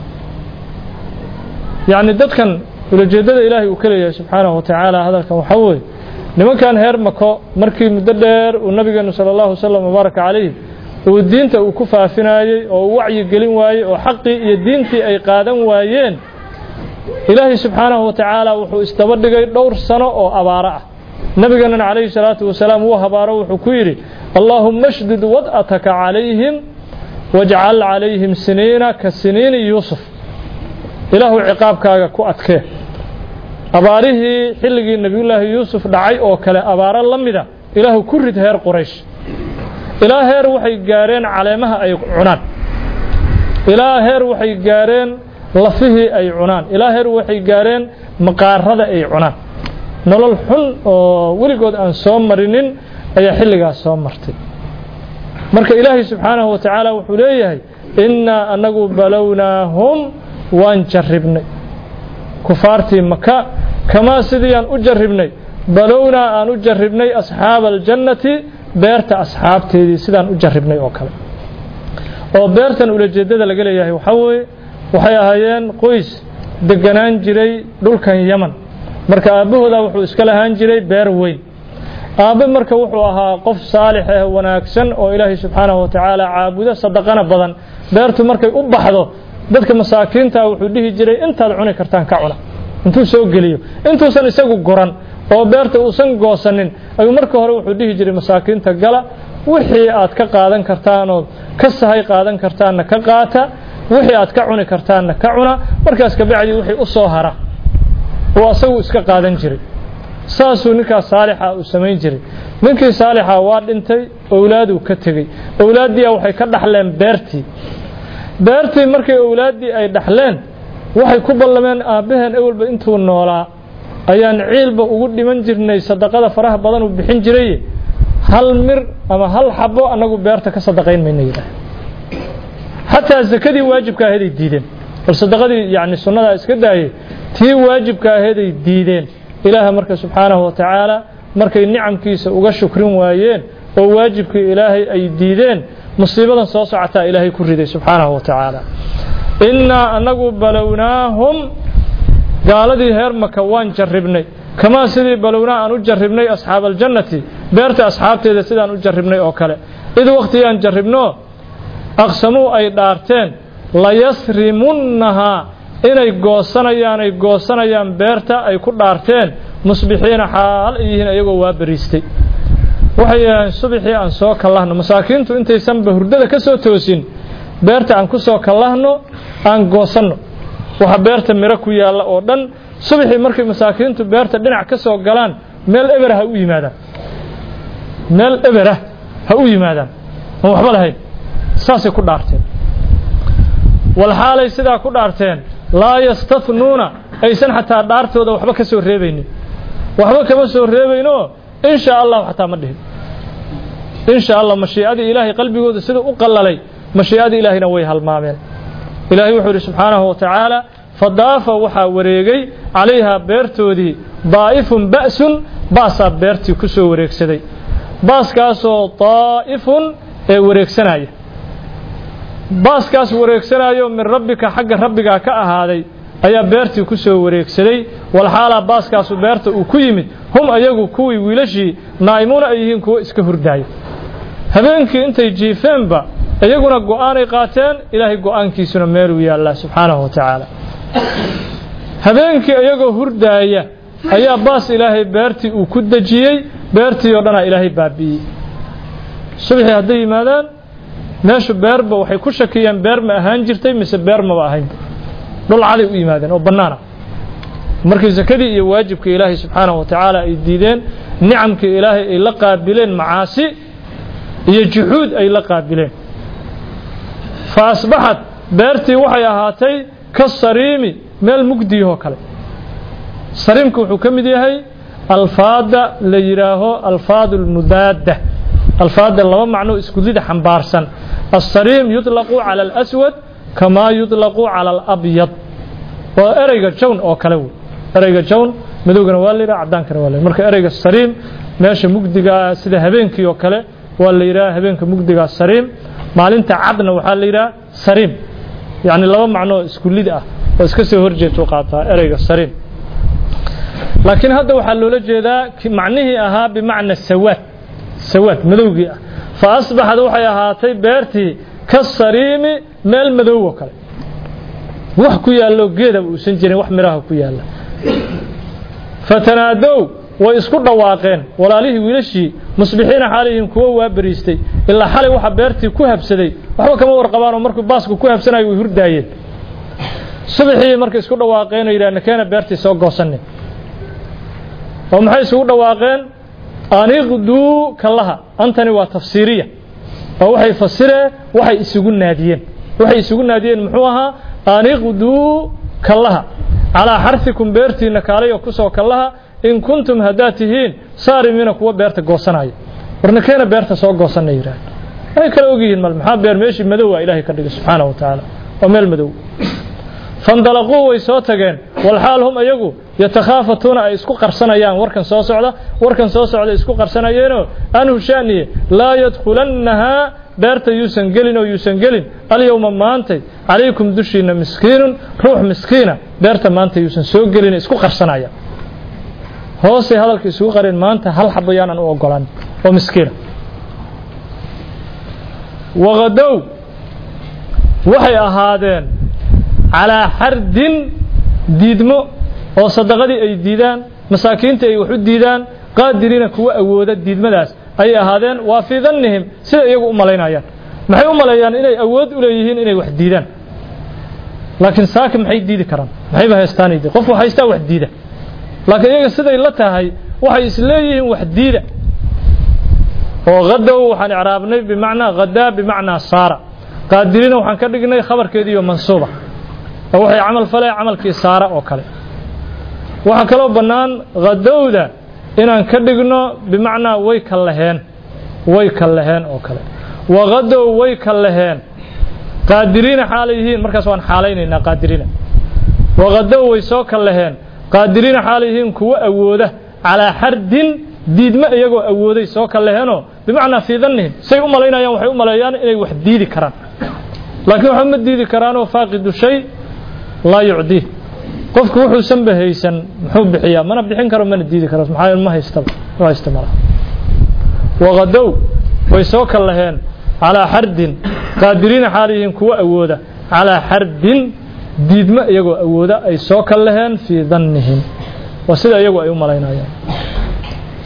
yaani dadkan ujeedada ilaahay uu kaleeyahay subhanahu wa ta'ala hadalkan waxa weey nimankan heer mako markii muddo dheer uu nabigeenu sallallahu alayhi wasallam baraka calayhi uu diinta uu ku faafinayay oo wacyi gelin waayay oo xaqii iyo diintii ay qaadan waayeen ilaahay subhanahu wa ta'ala wuxuu istaba dhigay dhowr sano oo abaara ah nabigeena calayhi salaatu wasalaam uu habaaro wuxuu ku yiri allahumma shdid wad'ataka calayhim waj'al calayhim sinina ka sinini yusuf ilaahu ciqaabkaaga ku adkee abaarihii xilligii nabiyullaahi yusuf dhacay oo kale abaara lamida ilaahu ku rid heer quraysh ilaa heer waxay gaareen caleemaha ay cunaan ilaa heer waxay gaareen lafihii ay cunaan ilaa heer waxay gaareen maqaarada ay cunaan nolol xun oo weligood aan soo marinin ayaa xilligaas soo martay marka ilaahay subhanahu wa ta'ala wuxuu leeyahay inna anagu balawnaahum waan jarribnay kufaartii maka kama sidii aan u jarribnay balawna aan u jarribnay ashaabal jannati beerta asxaabteedii sidaan u jarribnay oo kale oo beertan ujeedada laga leeyahay waxa weeye waxay ahaayeen qoys deganaan jiray dhulkan Yaman marka aabahooda wuxuu iska lahaan jiray beer weyn aabe marka wuxuu ahaa qof saalix ah wanaagsan oo ilaahay subhanahu wa ta'ala caabuda sadaqana badan beertu markay u baxdo dadka masaakiinta wuxuu dhihi jiray intaad cuni kartaan ka cuna intuu soo geliyo intuusan isagu goran oo beerta uusan goosanin ayuu marka hore wuxuu dhihi jiray masaakiinta gala wixii aad ka qaadan kartaan oo ka sahay qaadan kartaan ka qaata wixii aad ka cuni kartaan ka cuna markaas ka bacdi wixii u soo hara oo asagu iska qaadan jiray saasuu ninka saalixa uu sameyn jiray ninkii saalixa waa dhintay awlaadu ka tagay awlaadii waxay ka dhaxleen beertii markay awlaadii ay dhaxleen waxay ku ballameen aabaheen awalba intuu noolaa ayaan ciilba ugu dhiman jirnay sadaqada faraha badan uu bixin jiray hal mir ama hal xabo anagu beerta ka sadaqayn maynay hatta zakadii waajibka ahayd diideen bal sadaqadii yaani sunnada iska daayay tii waajibka ahayd diideen ilaaha marka subhanahu wa ta'ala markay ni'amkiisa uga shukrin waayeen oo waajibkii ilaahay ay diideen musiibadan soo socota ilaahay ku riday subhanahu wa ta'ala inna anagu balawnaahum gaaladii heer maka waan jarribnay kama sidii balawna aan u jarribnay ashaabal jannati beerta asxaabteeda sidaan u jarribnay oo kale id waqtiyaan jarribno aqsamu ay dhaarteen la yasrimunha inay goosanayaan beerta ay ku dhaarteen musbixiina xaal yihiin ayagoo waa bariistay waxay subaxii aan soo kalahno masaakiintu intaysan hurdada ka soo toosin beerta aan ku soo kalahno aan goosanno waxa beerta miro ku yaala oo dhan subaxii markay masaakiintu beerta dhinac ka soo galaan meel eber ha u yimaadaan meel eber ha u yimaadaan oo waxba lahayn saasay ku dhaarteen wal xaalay sidaa ku dhaarteen laa yastathnuuna aysan xataa dhaartooda waxba ka soo reebaynin waxba kama soo reebayno insha Allah xataa ma dhihin insha Allah mashii'adii ilaahay qalbigooda sida u qallalay mashii'adii ilaahayna way halmaameen ilaahay wuxuu subhanahu wa ta'ala fadaafa waxa wareegay calayha beertoodii daa'ifun ba'sun baasa beertii ku soo wareegsaday baaskaasoo daa'ifun ee wareegsanaya baaskaas wareegsanayo min rabbika xagga rabbiga ka ahaaday ayaa beertii ku soo wareegsaday wal xaala baaskaas beerta uu ku yimid hum ayagu kuwii wiilashii naa'imuuna ay yihiin kuwa iska hurdaayo habeenkii intay jiifeenba ayaguna go'aanay qaateen ilaahay go'aankiisuna meel uu yaalla subhanahu wa ta'ala habeenkii ayagoo hurdaaya ayaa baas ilaahay beertii uu ku dajiyay beertii oo dhan ilaahay baabiyay subaxii haday yimaadaan meesha beerba waxay ku shakiyeen beer ma ahaan jirtay mise beer ma ahayn dhul cali u yimaadeen oo banaana markii zakadii iyo waajibka ilaahay subhanahu wa ta'ala ay diideen ni'amka ilaahay ay la qaabileen macaasi iyo juhuud ay la qaabileen fa asbahat beertii waxay ahaatay ka sariimi meel mugdiyo kale sariimku wuxuu kamid yahay alfaada la yiraaho alfaadul mudaadda alfaada laba macno isku lid xambaarsan الصريم يطلق على الأسود كما يطلق على الأبيض وأريق جون أو كلو أريق جون مدوغنا واليرا عدان كنا واليرا مركا أريق الصريم ماشي مقدقا سيدا هبينك يو كلا واليرا هبينك مقدقا الصريم مالين تعبنا وحال ليرا صريم يعني لو معنى اسكولي ده واسكسي هرجي توقعتها أريق الصريم لكن هذا وحلو لجيدا معنيه أها بمعنى السوات سوات مدوغي فأصبح وحي هاتي بيرتي كالصريم ميل مدو وكله wax ku yaalo geeda uu san jiray wax miraha ku yaala fatanaado way isku dhawaaqeen walaalihii wiilashii musbixiina xaalihiin kuwa waa bariistay ilaa xalay waxa beertii ku habsaday waxba kama warqabaan markuu baasku ku habsanayo way hurdaayeen subaxii markay isku dhawaaqeen ay yiraahdeen keena beertii soo goosanay oo maxay isku dhawaaqeen aniqdu kallaha antani waa tafsiiriya oo waxay fasireen waxay isugu naadiyeen muxuu ahaa aniqdu kallaha ala harfikum beertiina kaalayo ku soo kallaha in kuntum hadatihin saarimina kuwa beerta goosanaya warna keena beerta soo goosanay yiraahdeen ay kala ogiin mal maxaa beer meeshii madow ilaahay ka dhigay subhanahu wa ta'ala oo meel madow fandalaquu way soo tageen wal xaalhum ayagu yatakhafatuna ay isku qarsanayaan warkan soo socda isku qarsanayeeno anhu shani la yadkhulannaha beerta yuusan gelin alyawma maantay alaykum dushina miskiinun ruux miskiina beerta maanta yuusan soo gelin isku qarsanaya hoose hadalka isugu qarin maanta hal xabayaan aan u ogolaan oo miskiina waqadow waxay ahaadeen على حرد ديدمو oo sadaqadii ay diidaan masaakiinta ay wax u diidaan qaadiriina kuwa awooda diidmadaas ay ahaadeen waa fi dhanihim sida iyagu u maleynayaan maxay u maleeyaan inay awood u leeyihiin inay wax diidaan laakiin saakin maxay diidi karaan maxay ba haystaanayde qof wax haysta wax diida laakiin iyaga siday la tahay waxay isleeyihiin wax diida oo qadow waxaan icraabnay bimaana qadaa bimaana saara qaadiriina waxaan ka dhignay khabarkeedii mansuuba waxay amal falay amalkii saara oo kale waxa kale oo banaan qadowda inaan ka dhigno bimaana way ka laheen oo kale waqadow way ka laheen qaadiriina xaalihiin markaas waan xaalaynayna qaadiriina waqadow way soo ka laheen qaadiriina xaalihiin kuwa awooda ala hardin diidma iyagoo awooday soo ka laheeno bimaana fi dhanihim say u maleynayaan waxay u maleeyaan inay wax diidi karaan laakiin waxa ma diidi karaan oo faaqidu shay لا يعدي قفك وحو سنبه هيسن محوب بحيا ما نبدحين كرو من الديدي كرو ما هيستمر وغدو ويسوك اللهين على حرد قادرين حاليهم كوا أودا على حرد ديد ما يقو أودا أي سوك اللهين في ظنهم وسيدا يقو أيوم علينا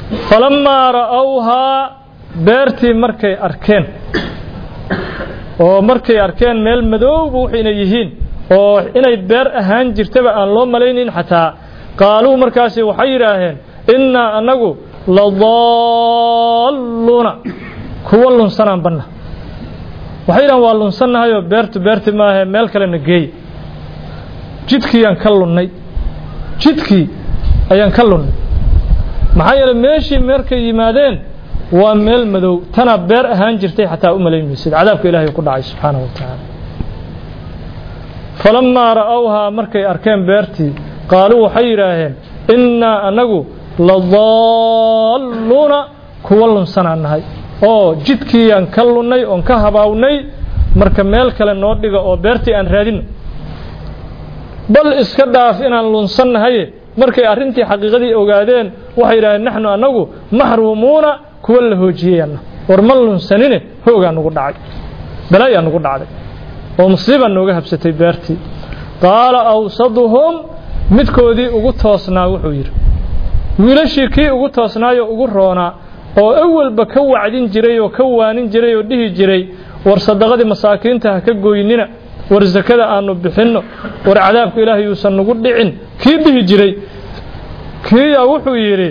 فلما رأوها beertii markay arkeen oo markay arkeen meel madow waxay yihiin oo inay beer ahaan jirtaba aan loo malaynin xataa qaaluu markaas waxay yiraahdeen inna anagu la dalluna kuwa lunsanaan banna waxay yiraahdeen waa lunsanahay oo beerti ma aha meel kale na geey jidkii aan ka lunnay jidkii ayaan ka lunnay maxay yeelay meeshii markay yimaadeen waa meel madow tana beer ahaan jirtay xataa u malaynaysid cadaabka ilaahay ku dhacay subhanahu wa ta'ala falamma ra'awha markay arkeen beertii qaaluu waxay yiraahdeen inna anagu la dalluna kuwa lunsanaanahay oo jidkii aan ka lunnay oo ka habaawnay marka meel kale noo dhiga oo beertii aan raadin bal iska dhaaf inaan lunsanahay markay arintii xaqiiqadii ogaadeen waxay yiraahdeen naxnu anagu mahrumuuna kuwa la hoojiyayna war ma lunsanine hooga nagu dhacay balay nagu dhacday oo musiiba nooga habsatay beertii qaala awsaduhum midkoodii ugu toosnaa wuxuu yiri wiilashii kii ugu toosnaayo ugu roona oo awalba ka wacdin jiray oo ka waanin jiray oo dhihi jiray war sadaqadii masaakiinta ka gooynina war zakada aanu bixino war cadaabka ilaahay uu san nagu dhicin kii dhihi jiray kii wuxuu yiri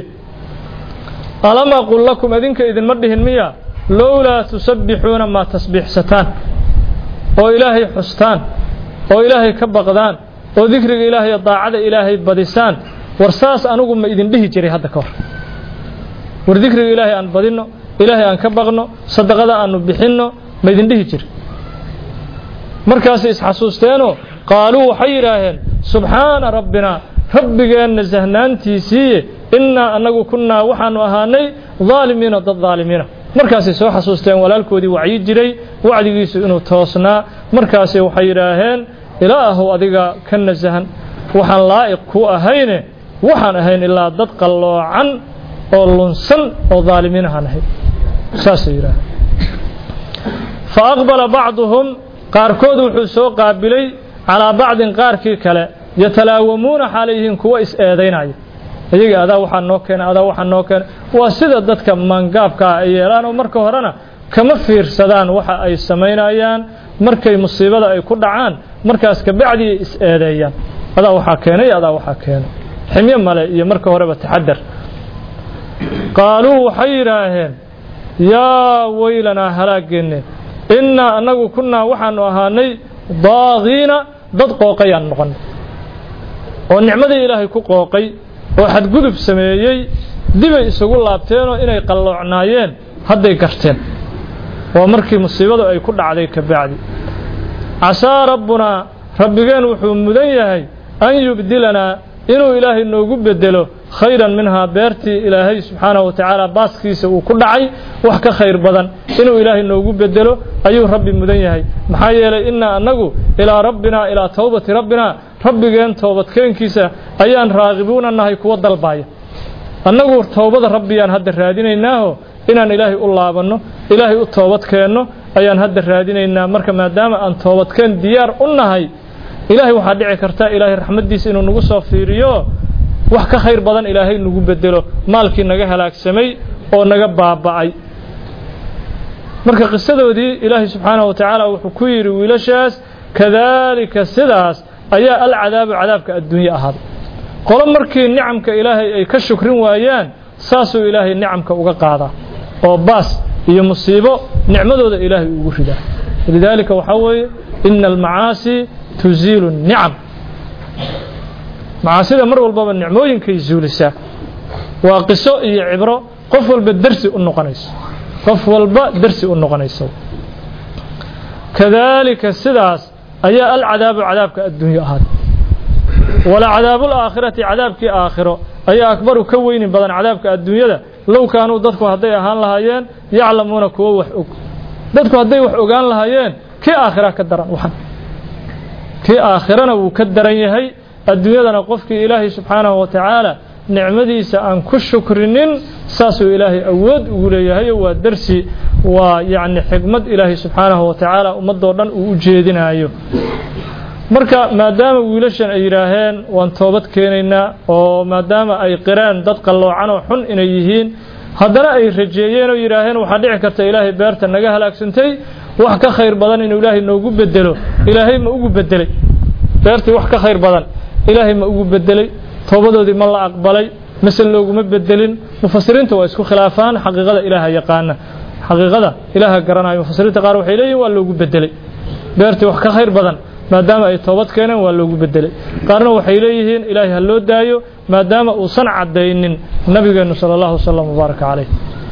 alama qul lakum adinka idin madhihin miya lawla tusabbihuna ma tasbihsatan oo ilaahay xustaan oo ilaahay ka baqdaan oo dhikriga ilaahay daacada ilaahay badisaan warsaas anigu ma idin dhihi jiray hadda ka hor war dhikriga ilaahay aan badino ilaahay aan ka baqno sadaqada aanu bixino ma idin dhihi jiray markaas is xasuusteeno qaaluu waxay yiraahdeen subhana rabbina rabbigeena zahnaantiisii inna anagu kunna waxaanu ahaanay zaalimiina dad zaalimiina markaas soo xasuusteen walaalkoodii wacyi jiray wacdigiisu inuu toosnaa markaas waxay yiraahdeen ilaahu adiga kana zahan waxaan laa'iq ku ahayne waxaan ahayn ilaa dad qalloocan oo lunsan oo zaalimiin ahaanay saas yiraahdeen fa aqbala ba'dhum qaarkood wuxuu soo qaabilay ala ba'din qaarkii kale yatalaawamuuna xalayhim kuwa is eedeynaya ayaga adaa waxaan noo keen waa sida dadka mangaabka ay yeelaan oo marka horena kama fiirsadaan waxa ay sameynayaan markay musiibada ay ku dhacaan markaas ka bacdi is eedeeyaan adaa waxa keenay ximiye male iyo marka horeba taxadar qaaluu waxay yiraahdeen yaa waylana halaagene inna anagu kunna waxaanu ahaanay daaqiina dad qooqayaan noqon oo nicmada ilaahay ku qooqay oo xad gudub sameeyay dibay isugu laabteen oo inay qalloocnaayeen hadday garteen oo markii musiibadu ay ku dhacday ka bacdi asaa rabbuna rabbigeen wuxuu mudan yahay an yubdilana inuu ilaahay noogu bedelo khayran minha beertii ilaahay subhanahu wa ta'ala baaskiisa uu ku dhacay wax ka khayr badan inuu ilaahay noogu bedelo ayuu rabbi mudan yahay maxaa yeelay inna anagu ila rabbina ila tawbati rabbina rabbigeen toobadkeenkiisa ayaan raaqibuuna nahay kuwa dalbaaya annagu toobada rabbiyaan hadda raadinaynaa inaan ilaahay u laabano ilaahay u toobad keenno ayaan hadda raadinaynaa marka maadaama aan toobadkeen diyaar u nahay ilaahay waxa dhici karta ilaahay raxmadiisa inuu nagu soo fiiriyo wax ka khayr badan ilaahay nagu bedelo maalkii naga halaagsamay oo naga baaba'ay marka qisadoodii ilaahay subhanahu wa ta'ala wuxuu ku yiri wiilashaas kadalika sidaas ayaa cadaabka adduunyo ahaad qolo markii nicamka ilaahay ay ka shukrin waayaan saasuu ilaahay nicamka uga qaada oo baas iyo musiibo nicmadooda ilaahay ugu ridaa lidaalika waxa weeye innal macaasi tuziilu ni'am macaasida mar walba nicmooyinkay zuulisa waa qiso iyo cibro qof walba darsi u noqonayso kadalika sidaas ayaa cadaabka adduunyo ahaad wala cadaabul aakhirati cadaabkii aakhiro ayaa akbaru ka weynin badan cadaabka adduunyada low kaanu dadku haday ahaan lahaayeen yaclamuuna kuwa wax og dadku haday wax ogaan lahaayeen kii aakhira ka daran waxan kii aakhirana uu ka daran yahay adduunyadana qofkii ilaahay subhanahu wa ta'ala nicmadiisa aan ku shukrinin saasuu ilaahay awood ugu leeyahay waa darsi waa yaani xigmad ilaahay subhanahu wa ta'ala ummadoo dhan uu u jeedinayo marka maadaama wiilashan ay yiraahdeen waan toobad keenaynaa oo maadaama ay qiraan dad qaloocan oo xun inay yihiin haddana ay rajeeyeen oo yiraahdeen waxa dhici karta ilaahay beerta naga halaagsantay wax ka khayr badan inuu ilaahay noogu bedelo ilaahay ma ugu bedelay beertii wax ka khayr badan ilaahay ma ugu bedelay toobadoodii ma la aqbalay مثل لو ما بدلين مفسرين تو اسكو خلافان حقيقه اله يقانا حقيقه اله غراناي مفسرين قار waxay leeyihiin waa loogu bedelay beertii wax ka khayr badan maadaama ay toobad keeneen waa loogu bedelay qaarna waxay leeyihiin ilaahay hal loo daayo maadaama uu san cadeynin nabigeena sallallahu alayhi wasallam baraka alayhi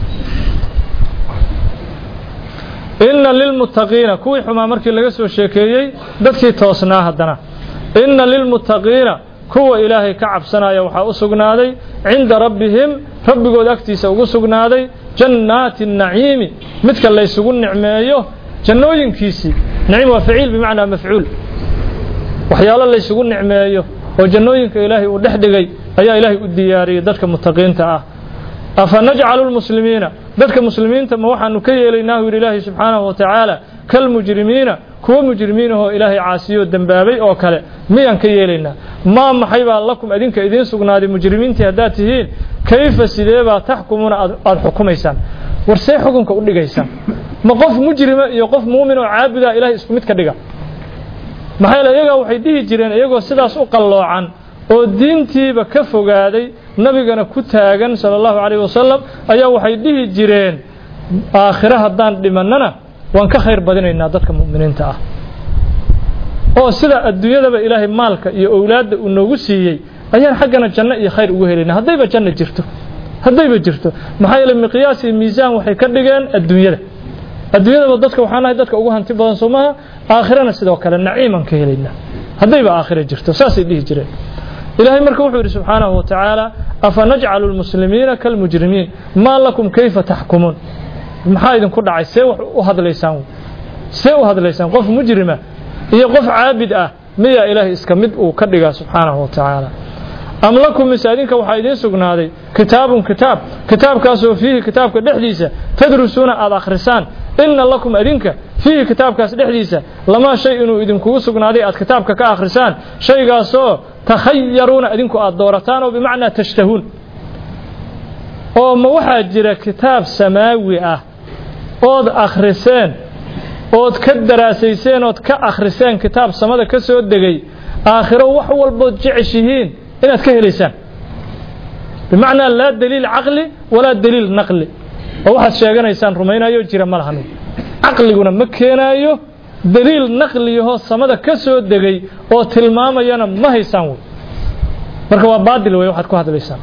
inna lil muttaqiina kuwii xumaa markii laga soo sheekeeyay dadkii toosnaa hadana inna lil muttaqiina kuwa ilaahay ka cabsanaya waxa u sugnaaday inda rabbihim rabbigood agtiisa ugu sugnaaday jannatin naciimi midka la isugu nicmeeyo jannooyinkiisi naciim waa faciil bimaana mafcuul waxyaalo la isugu nicmeeyo oo jannooyinka ilaahay uu dhexdhigay ayaa ilaahay u diyaariyay dadka muttaqiinta ah afa naj'alul muslimiina dadka muslimiinta ma waxaanu ka yeelaynaa ilaahay subhanahu wa ta'ala kal mujrimiina kuwa mujrimiin oo ilaahay caasiyo dambaabay oo kale miyaan ka yeelaynaa ma maxay baa lakum adinka idin sugnaaday mujrimiintii hadaa tihiin kayfa sideeba tahkumuna aad xukumaysaan warsay xukunka u dhigaysan ma qof mujrima iyo qof muumin oo caabida ilaahay isku mid ka dhiga maxay la iyaga waxay dhihi jireen iyagoo sidaas u qalloocan oo diintiiba ka fogaaday nabigana ku taagan sallallahu alayhi wasallam ayaa waxay dhihi jireen aakhira hadaan dhimanana waan ka khayr badinaynaa dadka muuminiinta ah oo sida adduunyada ilaahay maalka iyo awlaadda uu noogu siiyay ayaan xaqana janno iyo khayr ugu helaynaa hadayba janno jirto maxay la miqyaas iyo miisaan waxay ka dhigeen adduunyada dadka waxaan ahay dadka ugu hanti badan Soomaha aakhirana sidoo kale naciiman ka helaynaa hadayba aakhira jirto saasay dhihi jireen ilaahay marka wuxuu yiri subhanahu wa ta'ala afa naj'alul muslimiina kal mujrimiin ma lakum kayfa tahkumun maxaa idin ku dhacay see wax u hadlaysaan qof mujrima iyo qof caabid ah miya ilaahay iska mid uu ka dhigaa subhanahu wa ta'ala am lakum misaadinka waxa idin sugnaaday kitaabkaas oo fihi kitaabka dhexdiisa tadrusuuna aad akhrisaan inna lakum adinka fihi kitaabkaas dhexdiisa lama shay inuu idin kugu sugnaaday aad kitaabka ka akhrisaan shaygaas oo takhayyaruna adinku aad doorataan oo bimaana tashtahun oo ma waxa jira kitaab samaawi ah ood akhriseen ood ka daraasayseen ood ka akhriseen kitaab samada ka soo degay aakhiro wax walba jeceshihiin inaad ka helaysaan bimaana la daliil aqli wala daliil naqli oo waxaad sheeganaysaan rumaynayo jira ma lahan aqliguna ma keenayo daliil naqliyo samada ka soo degay oo tilmaamayana ma haysaan marka waa baadil way waxaad ku hadlaysaan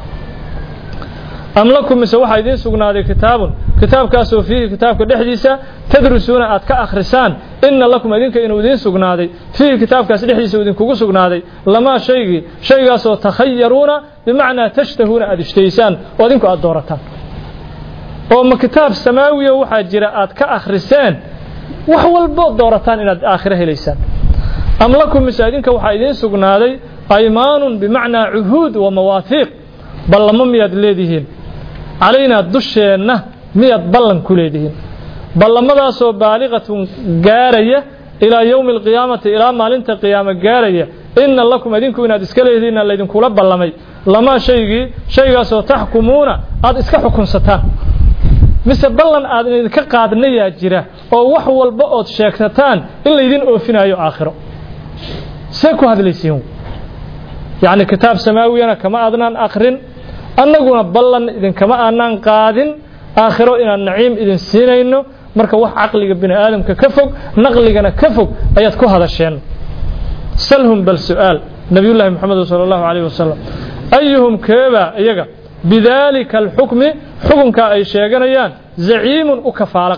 am lakum misa waxa idin sugnaaday kitaabkaas oo fihi kitaabka dhexdiisa tadrusuuna aad ka akhrisaan inna lakum adinka inuu idin sugnaaday fihi kitaabkaas dhexdiisa idin kugu sugnaaday lama shaygaas oo takhayyaruna bimaana tashtahuna aad ishtaysaan oo adinku aad doorataan oo ma kitaab samaawiyo waxa jira aad ka akhriseen wax walba doorataan inaad aakhira helaysaan am lakum misa adinka waxa idin sugnaaday aymaanun bimaana uhuud wa mawaafiq ballamo miyaad leedihiin علينا دشنا مية بلن كليدين بلمadaas oo baaliqatun gaaraya ila yawm alqiyamah ila maalinta qiyaama gaaraya inna lakum adinku inaad iska leediin la idin kula ballamay lama shaygaas oo tahkumuna aad iska xukunsataan mise ballan aad idinka qaadnaya jira oo wax walba oo sheegtataan in la idin oofinayo aakhiro see ku hadlaysiin yaani kitaab samaawiyana kama adnaan akhrin annaguna ballan idin kama aanan qaadin aakhiro inaan naciim idin siinayno marka wax aqliga bini aadamka ka fog naqligana ka fog ayaad ku hadasheen salhum bal su'aal nabiyullaahi muhammad sallallahu alayhi wasallam ayyuhum kaaba iyaga bidalika alhukmi hukumka ay sheeganayaan za'iimun u kafaala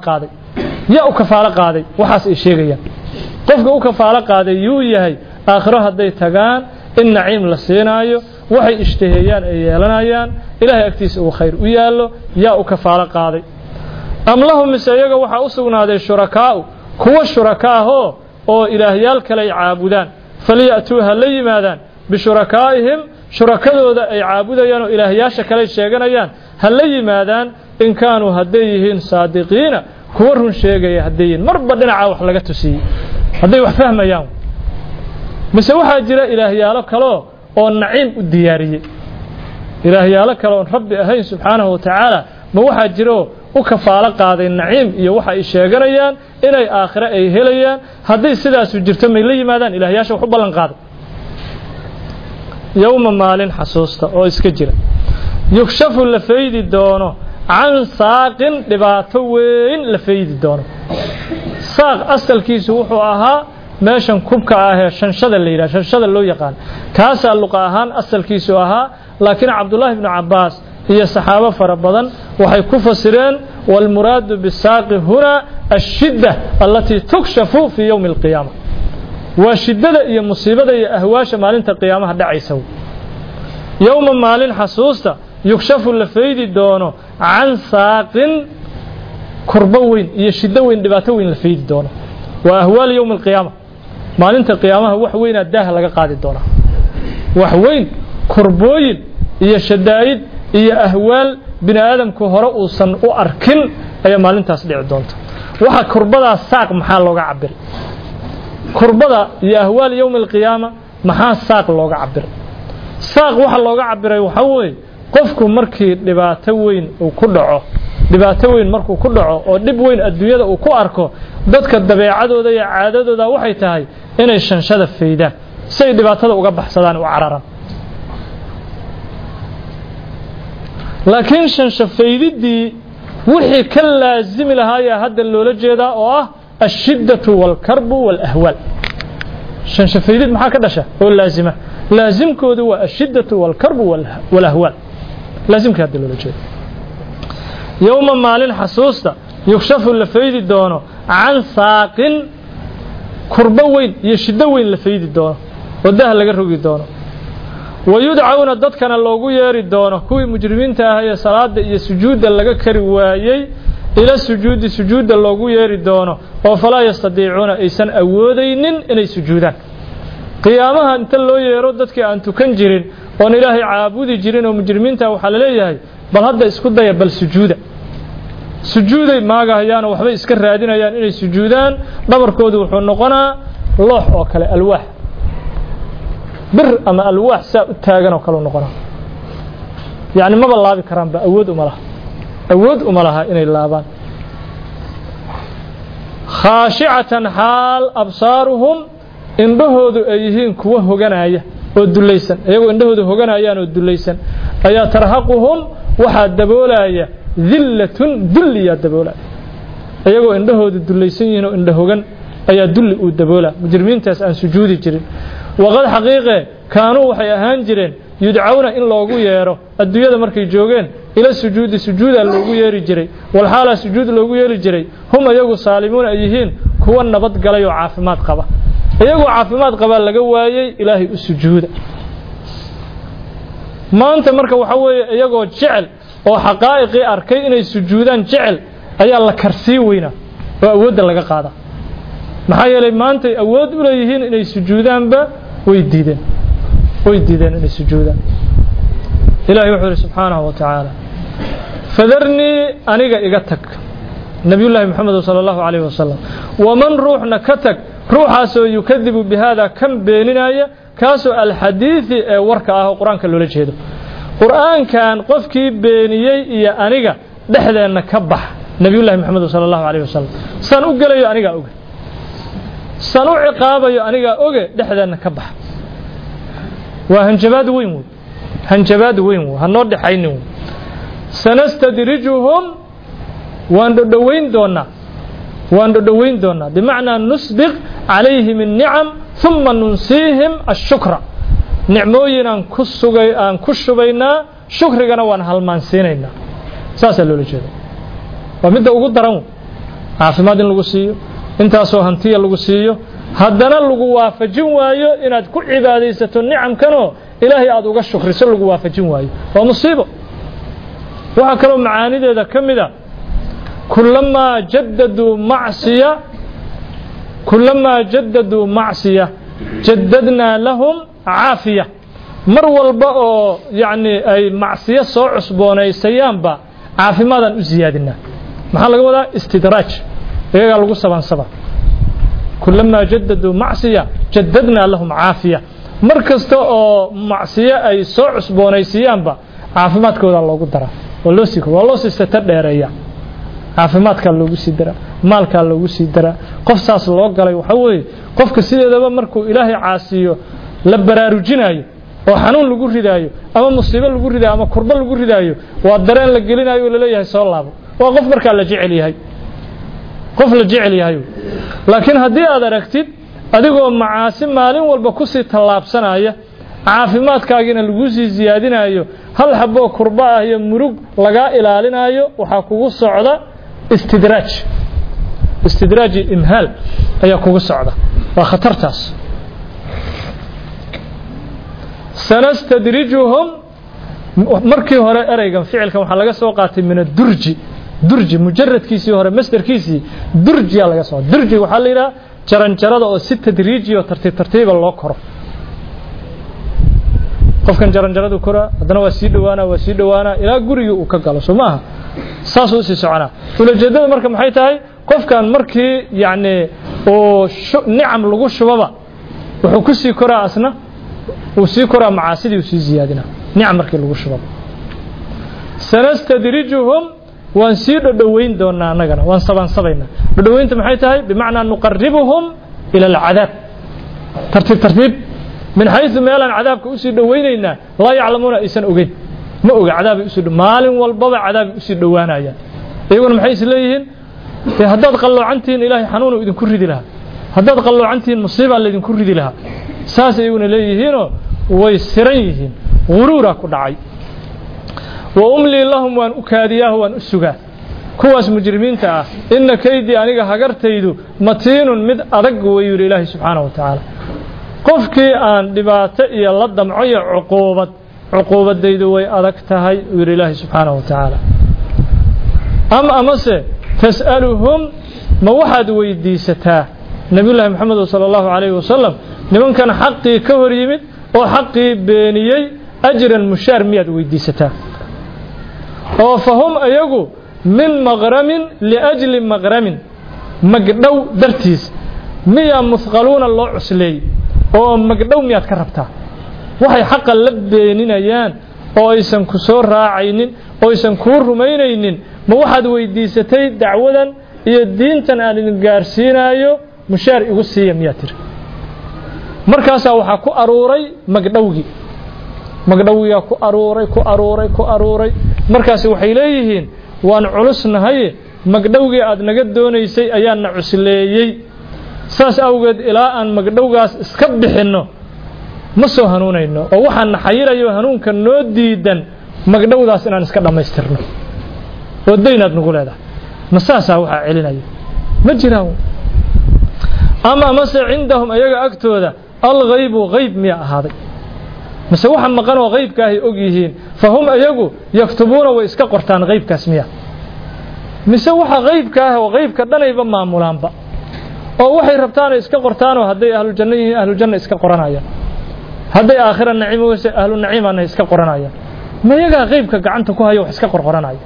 qaaday waxaas ay sheegayaan qofka u kafaala qaaday yuu yahay aakhiro haday tagaan in naciim la siinaayo waxay ishtahayaan ay yeelanayaan ilaahay agtiisa uu khayr u yaalo yaa u kafaala qaaday am lahum misayaga waxa u sugnaaday shurakaa kuwa shurakaaho oo ilaahyaal kale caabudaan faliyatuha la yimaadaan bishurakaahim shurakadooda ay caabudayaan oo ilaahyaasha kale sheeganayaan hal la yimaadaan in kaanu hadeeyihiin saadiqiina kuwa run sheegaya hadeeyin marba dhinaca wax laga tusiyay haday wax fahmayaan mise waxaa jira ilaahyaalo kale oo naciim u diyaariyay ilaahyaalo kale oo rabbi ahayn subxaanahu wa tacaala ma waxaa jira u kafaalo qaaday naciim iyo waxa ay sheeganayaan inay aakhire ay helayaan haddii sidaas jirto may la yimaadaan ilaahyaasha wax u ballan qaaday yawma maalin xasuusta oo iska jira yukshafu la faydi doono can saaqin dhibaato weyn la faydi doono saaq asalkiisu wuxuu ahaa meeshan kubka ah ee shanshada la yiraahdo shanshada loo yaqaan kaas luqa ahaan asalkiisu ahaa laakiin Abdullah ibn Abbas iyo saxaabo fara badan waxay ku fasireen wal murad bisaaqi huna ashidda allati tukshafu fi yawm alqiyamah wa shiddada iyo musiibada iyo ahwaasha maalinta qiyaamaha dhacaysa yawma maalin xasuusta yukshafu la faydi doono can saaqin kurbo weyn iyo shiddo weyn dhibaato weyn la faydi doono wa ahwaal yawm alqiyamah maalinta qiyaamaha wax weyn adaah laga qaadi doona wax weyn kurbooyin iyo shadaa'id iyo ahwaal bini aadamku hore uusan u arkin ayaa maalintaas dhici doonta waxa kurbada saaq maxaa looga cabir kurbada iyo ahwaal yawm alqiyamah maxaa saaq looga cabir saaq waxa looga cabiray waxa weey qofku markii dhibaato weyn uu ku dhaco dhibaato weyn markuu ku dhaco oo dib weyn adduunyada uu ku arko dadka dabeecadooda iyo caadadooda waxay tahay inay shanshada feedaan si ay dhibaatada uga baxsadaan oo cararan laakiin shansha feedidii wixii ka laazimi lahaa hadda loola jeedaa oo ah ashiddatu wal karbu wal ahwal shansha feedid maxaa ka dhasha oo laazima laazimkoodu waa ashiddatu wal karbu wal ahwal laazimka hadda loola jeedaa yawma maalin xasuusta yukshafu la faydi doono can saaqin kurbo weyn iyo shiddo weyn la faydi doono wadaha laga rogi doono wayudcauna dadkana loogu yeeri doono kuwii mujrimiinta ah ee salaada iyo sujuuda laga kari waayay ila sujuuda loogu yeeri doono oo falaa yastadiicuna aysan awoodaynin inay sujuudaan qiyaamaha inta loo yeero dadkii aan tukan jirin oo ilaahay caabudi jirin oo mujrimiinta waxa la leeyahay bal hadda isku daya bal sujuuday maagahayaan oo waxba iska raadinayaan inay sujuudaan dhabarkoodu wuxuu noqonaa loox oo kale alwaax bir ama alwaax saa u taagan oo kale noqonaa yaani ma balaabi karaan ba awood uma laha inay laabaan khaashi'atan hal absaaruhum indhahoodu ay yihiin kuwa hoganaya oo dulaysan iyagoo indhahoodu hoganayaan oo dulaysan ayaa tarhaquhum waxa daboolaya dhillatun dulliya daboolaya iyagoo indhahoodu dulaysan yihiin oo indha hogan ayaa dulli u daboola mujrimiintaas aan sujuudi jirin waqad xaqiiqe kaanuu waxay ahaan jireen yudcauna in loogu yeero adduunyada markay joogeen ila sujuuda loogu yeeri jiray wal xaala sujuud loogu yeeri jiray hum ayagu saalimuun ay yihiin kuwa nabad galay oo caafimaad qaba iyagoo caafimaad qaba laga waayay ilaahay u sujuuda maanta marka waxa weeye iyagoo jecel oo xaqaa'iqi arkay inay sujuudaan jecel ayaa la karsii weyna oo awoodda laga qaada maxaa yeelay maanta awood u leeyihiin inay sujuudaanba way diideen inay sujuudaan ilaahay wuxuu subhanahu wa ta'ala fadarni aniga iga tag nabiyullaahi maxamed sallallahu alayhi wasallam waman ruuxna ka tag ruuxaasoo yukadibu bihada kan beeninaya kaasoo alxadiisi ee warka ah oo quraanka loola jeedo quraankan qofkii beeniyay iyo aniga dhexdeena ka bax nabiyullaahi maxamed sallallahu alayhi wasallam san u galayo aniga og san u ciqaabayo aniga oge dhexdeena ka bax waa hanjabaad weyn hanoo dhaxaynin sanastadrijuhum waan dhoweyn doonaa bimacnaa nusbiq calayhim الnicam ثuma nunsiihim الshukra nicmooyin aan ku shubaynaa shukrigana waan halmaansiinaynaa saasaa loola jeeda waa midda ugu daran caafimaad in lagu siiyo intaasoo hantiya lagu siiyo haddana lagu waafajin waayo inaad ku cibaadaysato nicamkanoo ilaahay aad uga shukriso lagu waafajin waayo waa musiibo waxa kaloo macaanideeda ka mida كلما جددوا معصية جددنا لهم عافية مر والبا يعني أي معصية سو عصبونيسيان با عافيمادا u ziyaadina maxaa laga wadaa istidraaj iyaga lagu saban كلما جددوا معصية جددنا لهم عافية مركزته أو معصية أي سوء عصبونيسيان با عافمات كودا الله قدره والله سيستر ديريا عافمات كان لوgu sii dara maalka loogu sii dara qof saas loo galay waxa weey qofka sideedaba markuu ilaahay caasiyo la baraarujinayo oo xanuun lagu ridaayo ama musiibo lagu ridaayo ama kurba lagu ridaayo waa dareen la gelinayo oo la leeyahay soo laabo waa qof marka la jecel yahay qof la jecel yahay laakiin hadii aad aragtid adigoo macaasi maalin walba ku sii talaabsanaya caafimaadkaagina lagu sii ziyaadinayo hal xabo kurba ah iyo murug laga ilaalinayo waxa kugu socda istidraaj imhal ayaa kugu socda waa khatartaas sanastadrijuhum markii hore ereygan ficilkan waxa laga soo qaatay min durji mujarradkiisii hore masdarkiisii durjiya laga soo durji waxa la yiraahdaa jaranjarada oo si tadriiji oo tartiib loo koro qofkan jaranjaradu kora hadana waa sii dhawaana ilaa guriga uu ka galo Soomaha saas uu sii socona ulajeedada marka maxay tahay qofkan markii yaani oo nicam lagu shubaba wuxuu ku sii koraa asna uu sii koraa macaasidii uu sii ziyaadina nicam markii lagu shubaba sanastadrijuhum waan sii dhaweyn doonaa anagana waan sabayna dhaweynta maxay tahay bimaana nuqarribuhum ila al'adab tartiib من حيث ميلان عذابك أسي دوينينا لا يعلمون إيسان أغين ما أغي عذابي أسي دو مال والبضع عذابي أسي دوانا يقول من حيث ليهن هداد قلوا عنتين إلهي حنون وإذن كرد لها هداد قلوا عنتين مصيبة الذين كرد لها ساسا يقول ليهن ويسريهن غرورا كدعي وأملي لهم وأن أكادياه وأن أسوغا كواس مجرمين تعا إن كيدي أنيقا هقرتيدو متين مد أرق ويوري الله سبحانه وتعالى qofkii aan dhibaato iyo la damcayo cuquubadaydu way adag tahay wiir ilaahi subhanahu wa ta'ala amase tasaluhum ma waxaad weydiisataa nabiyullaahi maxamed sallallahu alayhi wasallam nimankan xaqii ka hor yimid oo xaqii beeniyay ajran mushaar miyaad weydiisataa oo fahum ayagu min maghramin li ajli maghramin magdhow dartiis miya musqaluuna loo cuslay oo magdhow miyaad ka rabtaa waxay xaq la beeninayaan oo aysan ku soo raacaynin oo aysan ku rumaynaynin ma waxaad weydiisatay dacwadan iyo diintan aan idin gaarsiinayo mushaar igu siiya miyaad tir markaas waxa ku aruuray magdhowgiya ku aruuray markaas waxay leeyihiin waan culusnahay magdhowgii aad naga doonaysay ayaan cusleeyay saas awgeed ilaa aan magdhowgaas iska bixino ma soo hanuunayno oo waxaan xayirayo hanuunka noo diidan magdhowdaas inaan iska dhameystirno oo deynaad nagu leedahay masaasa waxa celinayo ma jiraan ama se cindahum ayaga agtooda al-ghaybu ghayb miya ahaaday mase waxa maqan oo ghaybka ay og yihiin fahum ayagu yaktubuuna way iska qortaan ghaybkaas miya mise waxa ghaybka ah oo ghaybka dhanayba maamulaanba oo waxay rabtaan iska qortaan oo haday ahlul janna iska qoranayaan haday aakhira naciim oo ahlul naciimana iska qoranayaan ma yaga qaybka gacanta ku hayo wax iska qorqoranaya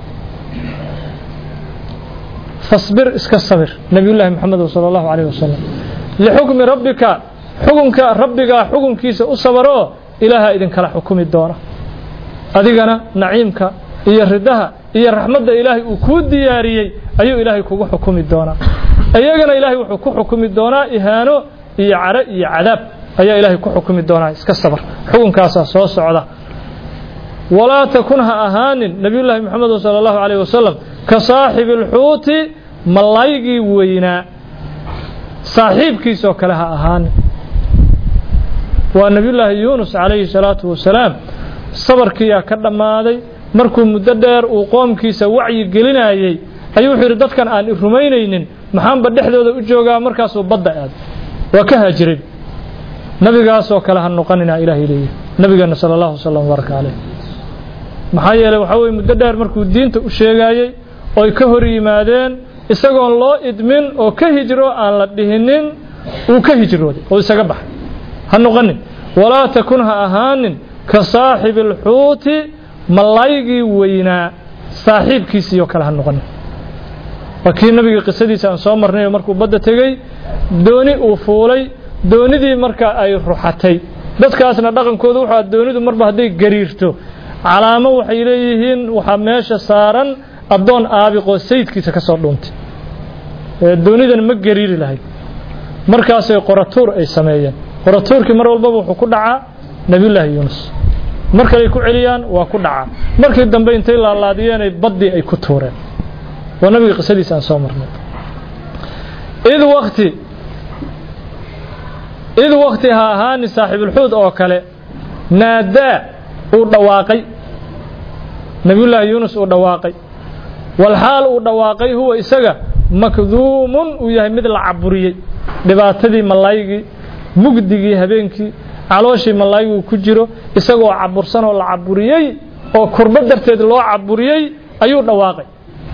fasbir iska sabir nabiyullaahi maxamed sallallahu alayhi wasallam li hukmi rabbika hukumka rabbiga hukumkiisa u sabaro ilaaha idin kala xukumi doona adigana naciimka iyo ridaha iyo raxmadda ilaahay uu ku diyaariyay ayuu ilaahay kugu xukumi doona ayagana ilaahay wuxuu ku xukumi doonaa ihaano iyo cara iyo cadaab ayaa ilaahay ku xukumi doonaa iska sabar xukunkaas soo socda wala takunha ahaanin nabiyullaahi maxamed sallallahu alayhi wasallam ka saaxibil xuuti malaygi weyna saaxiibkiisa oo kale ha ahaan waa nabiyullaahi yunus alayhi salatu wasalaam sabarkiya ka dhamaaday markuu muddo dheer uu qoomkiisa wacyi gelinayay ayuu wuxuu dadkan aan rumaynaynin maxaanba dhexdooda u joogaa markaas uu badda aad waa ka haajiray nabigaas oo kale ha noqonina ilaahay leeyahay nabigeena sallallahu alayhi wasallam baraka alayhi maxaa yeelay waxa weey muddo dheer markuu diinta u sheegayay oo ka hor yimaadeen isagoo loo idmin oo ka hijro aan la dhihinin uu ka hijrooday oo isaga baxay ha noqonin wala takunha ahaanin ka saaxibil xuuti malaygi weyna saaxiibkiisa iyo kale ha noqonin وكي النبي قصديسا أن صامر نيو مركو بدأ تغي دوني وفولي دوني دي مركا أي روحتي dadkaasna dhaqankoodu waxa doonidu marba haday gariirto calaamo waxay leeyihiin waxa meesha saaran adoon aabiqo sayidkiisa ka soo dhuntay doonidan ma gariiri lahayd markaas ay qoratuur ay sameeyeen qoratuurkii mar walba wuxuu ku dhacaa nabiyullaahi yuunus markay ay ku celiyaan waa ku dhacaa markii dambe intay laalaadiyeen ay badii ay ku tuureen waa nabiga qisadiisa aan soo marnay إذ وقتها هاني صاحب الحوت أو كله نادى ودواقي نبي الله يونس ودواقي والحال ودواقي هو إسقى مكذوم وياه مثل عبوري دبعتدي ملايجي مجدي هبينكي علوشي ملايجي وكجرو إسقى عبورسان ولا عبوري أو كربت درتد الله عبوري أيو دواقي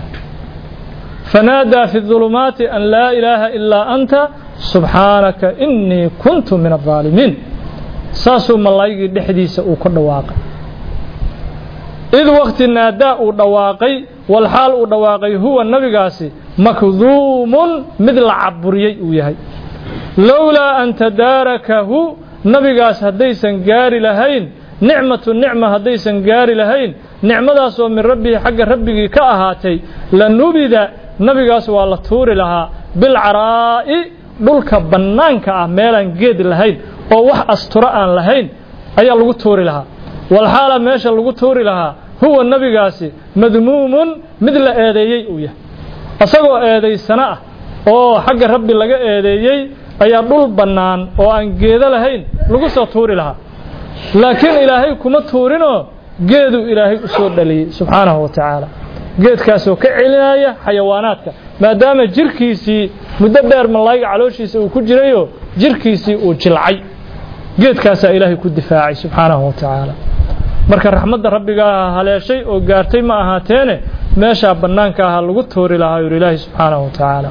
فنادى في الظلمات أن لا إله إلا أنت سبحانك إني كنت من الظالمين ساسو ملايقي دحديس وكل واقع إذ وقت الناداء دواقي والحال دواقي هو النبي قاسي مكذوم مثل عبريي ويهي لولا أن تداركه نبي قاس هديسا قاري لهين نعمة هديسا قاري لهين نعمة داسو من ربي حق ربي كأهاتي لنبذ نبي قاس والله توري لها بالعراء dhulka banaanka ah meelan geed lahayn oo wax astura aan lahayn ayaa lagu tuuri lahaa wal xaala meesha lagu tuuri lahaa huwa nabigaasi madmuumun mid la eedeeyay uu yahay asagoo eedeysana ah oo xagga rabbi laga eedeeyay ayaa dhul banaan oo aan geed lahayn lagu soo tuuri lahaa laakiin ilaahay kuma tuurino geedu ilaahay u soo dhaliyay subhanahu wa ta'ala geedkaas oo ka celinaya xayawaanaadka maadaama jirkiisii muddo dheer malaayga calooshiisa uu ku jirayo jirkiisii uu jilcay geedkaas ilaahay ku difaacay subhanahu wa ta'ala marka raxmadda rabbiga haleeshay oo gaartay ma ahaateene meesha banaanka ah lagu toori lahaa ilaahay subhanahu wa ta'ala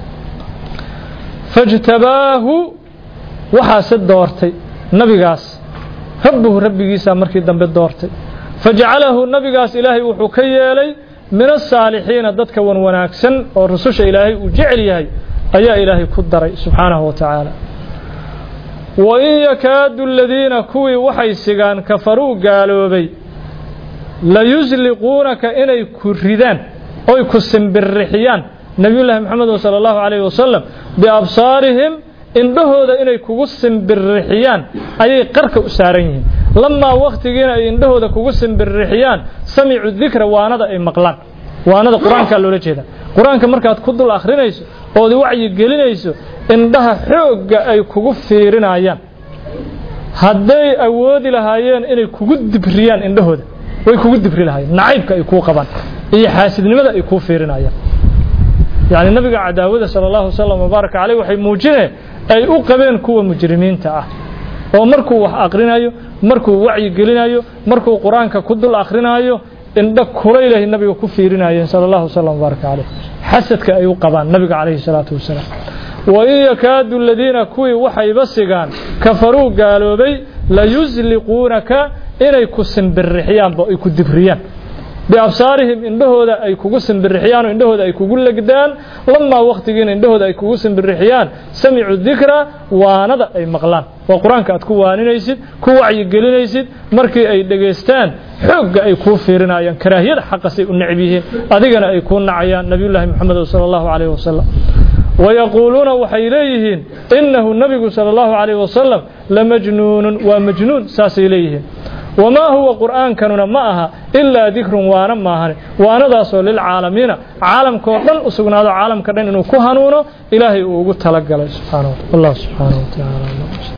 fajtabaahu waxa sad doortay nabigaas rabbigiisa markii dambe doortay faj'alahu nabigaas ilaahay wuxuu ka yeelay من الصالحين ضدك وناكسن ورسوش إلهي وجعليه أيا إلهي كدري سبحانه وتعالى وإن يكاد الذين كوي وحي سيغان كفروا قالوا بي ليزلقونك إني كردان أو يكسن بالرحيان نبي الله محمد صلى الله عليه وسلم بأبصارهم indhahooda inay kugu simbirrixiyaan ayay qarka u saaran yihiin lama waqtigeena ay indhahooda kugu simbirrixiyaan sami'u dhikra waanada ay maqlaan waanada quraanka loola jeeda quraanka markaad ku dul akhrinayso oo wacyi gelinayso indhaha xooga ay kugu fiirinayaan hadday awoodi lahaayeen inay kugu dibriyaan indhahooda way kugu dibri lahaayeen nacaybka ay ku qabaan iyo xaasidnimada ay ku fiirinayaan يعني النبي عداوده صلى الله عليه وسلم وبارك عليه وحي موجنه ay u qabeen kuwa mujrimiinta ah oo markuu wax aqrinayo markuu wacyi gelinayo markuu quraanka ku dul aqrinayo indha kulaylahay nabiga ku fiirinayeen sallallahu alayhi wasallam baraka alayhi hasadka ay u qabaan nabiga alayhi salatu wasallam wa yakadu alladina kuwi waxay basigaan kafaru gaaloobay la yuzliqunaka inay ku simbirrixiyaan ba ay ku dibriyaan بأبصارهم إندهودا أي كوجسن بالرحيان وإندهودا أي كوجل لقدان لما وقتين إندهودا أي كوجسن بالرحيان سمعوا الذكرى ونضع أي مغلان والقرآن كأتكواني نيسد كوعي قلي نيسد مركي أي دقيستان حق أي كوفيرنا أيان كراهية حق سيء النعبيهين أذيقنا أي كون عيان نبي الله محمد صلى الله عليه وسلم ويقولون وحيليهن إنه النبي صلى الله عليه وسلم لمجنون ومجنون ساس إليهن وما هو قرآن كانوا معها إلا ذكر وانا ماهن وانا داسو للعالمين عالم كودن اسغنا عالم كدن انو كهانونو إلهي اوغو تلغلay سبحانه الله سبحانه وتعالى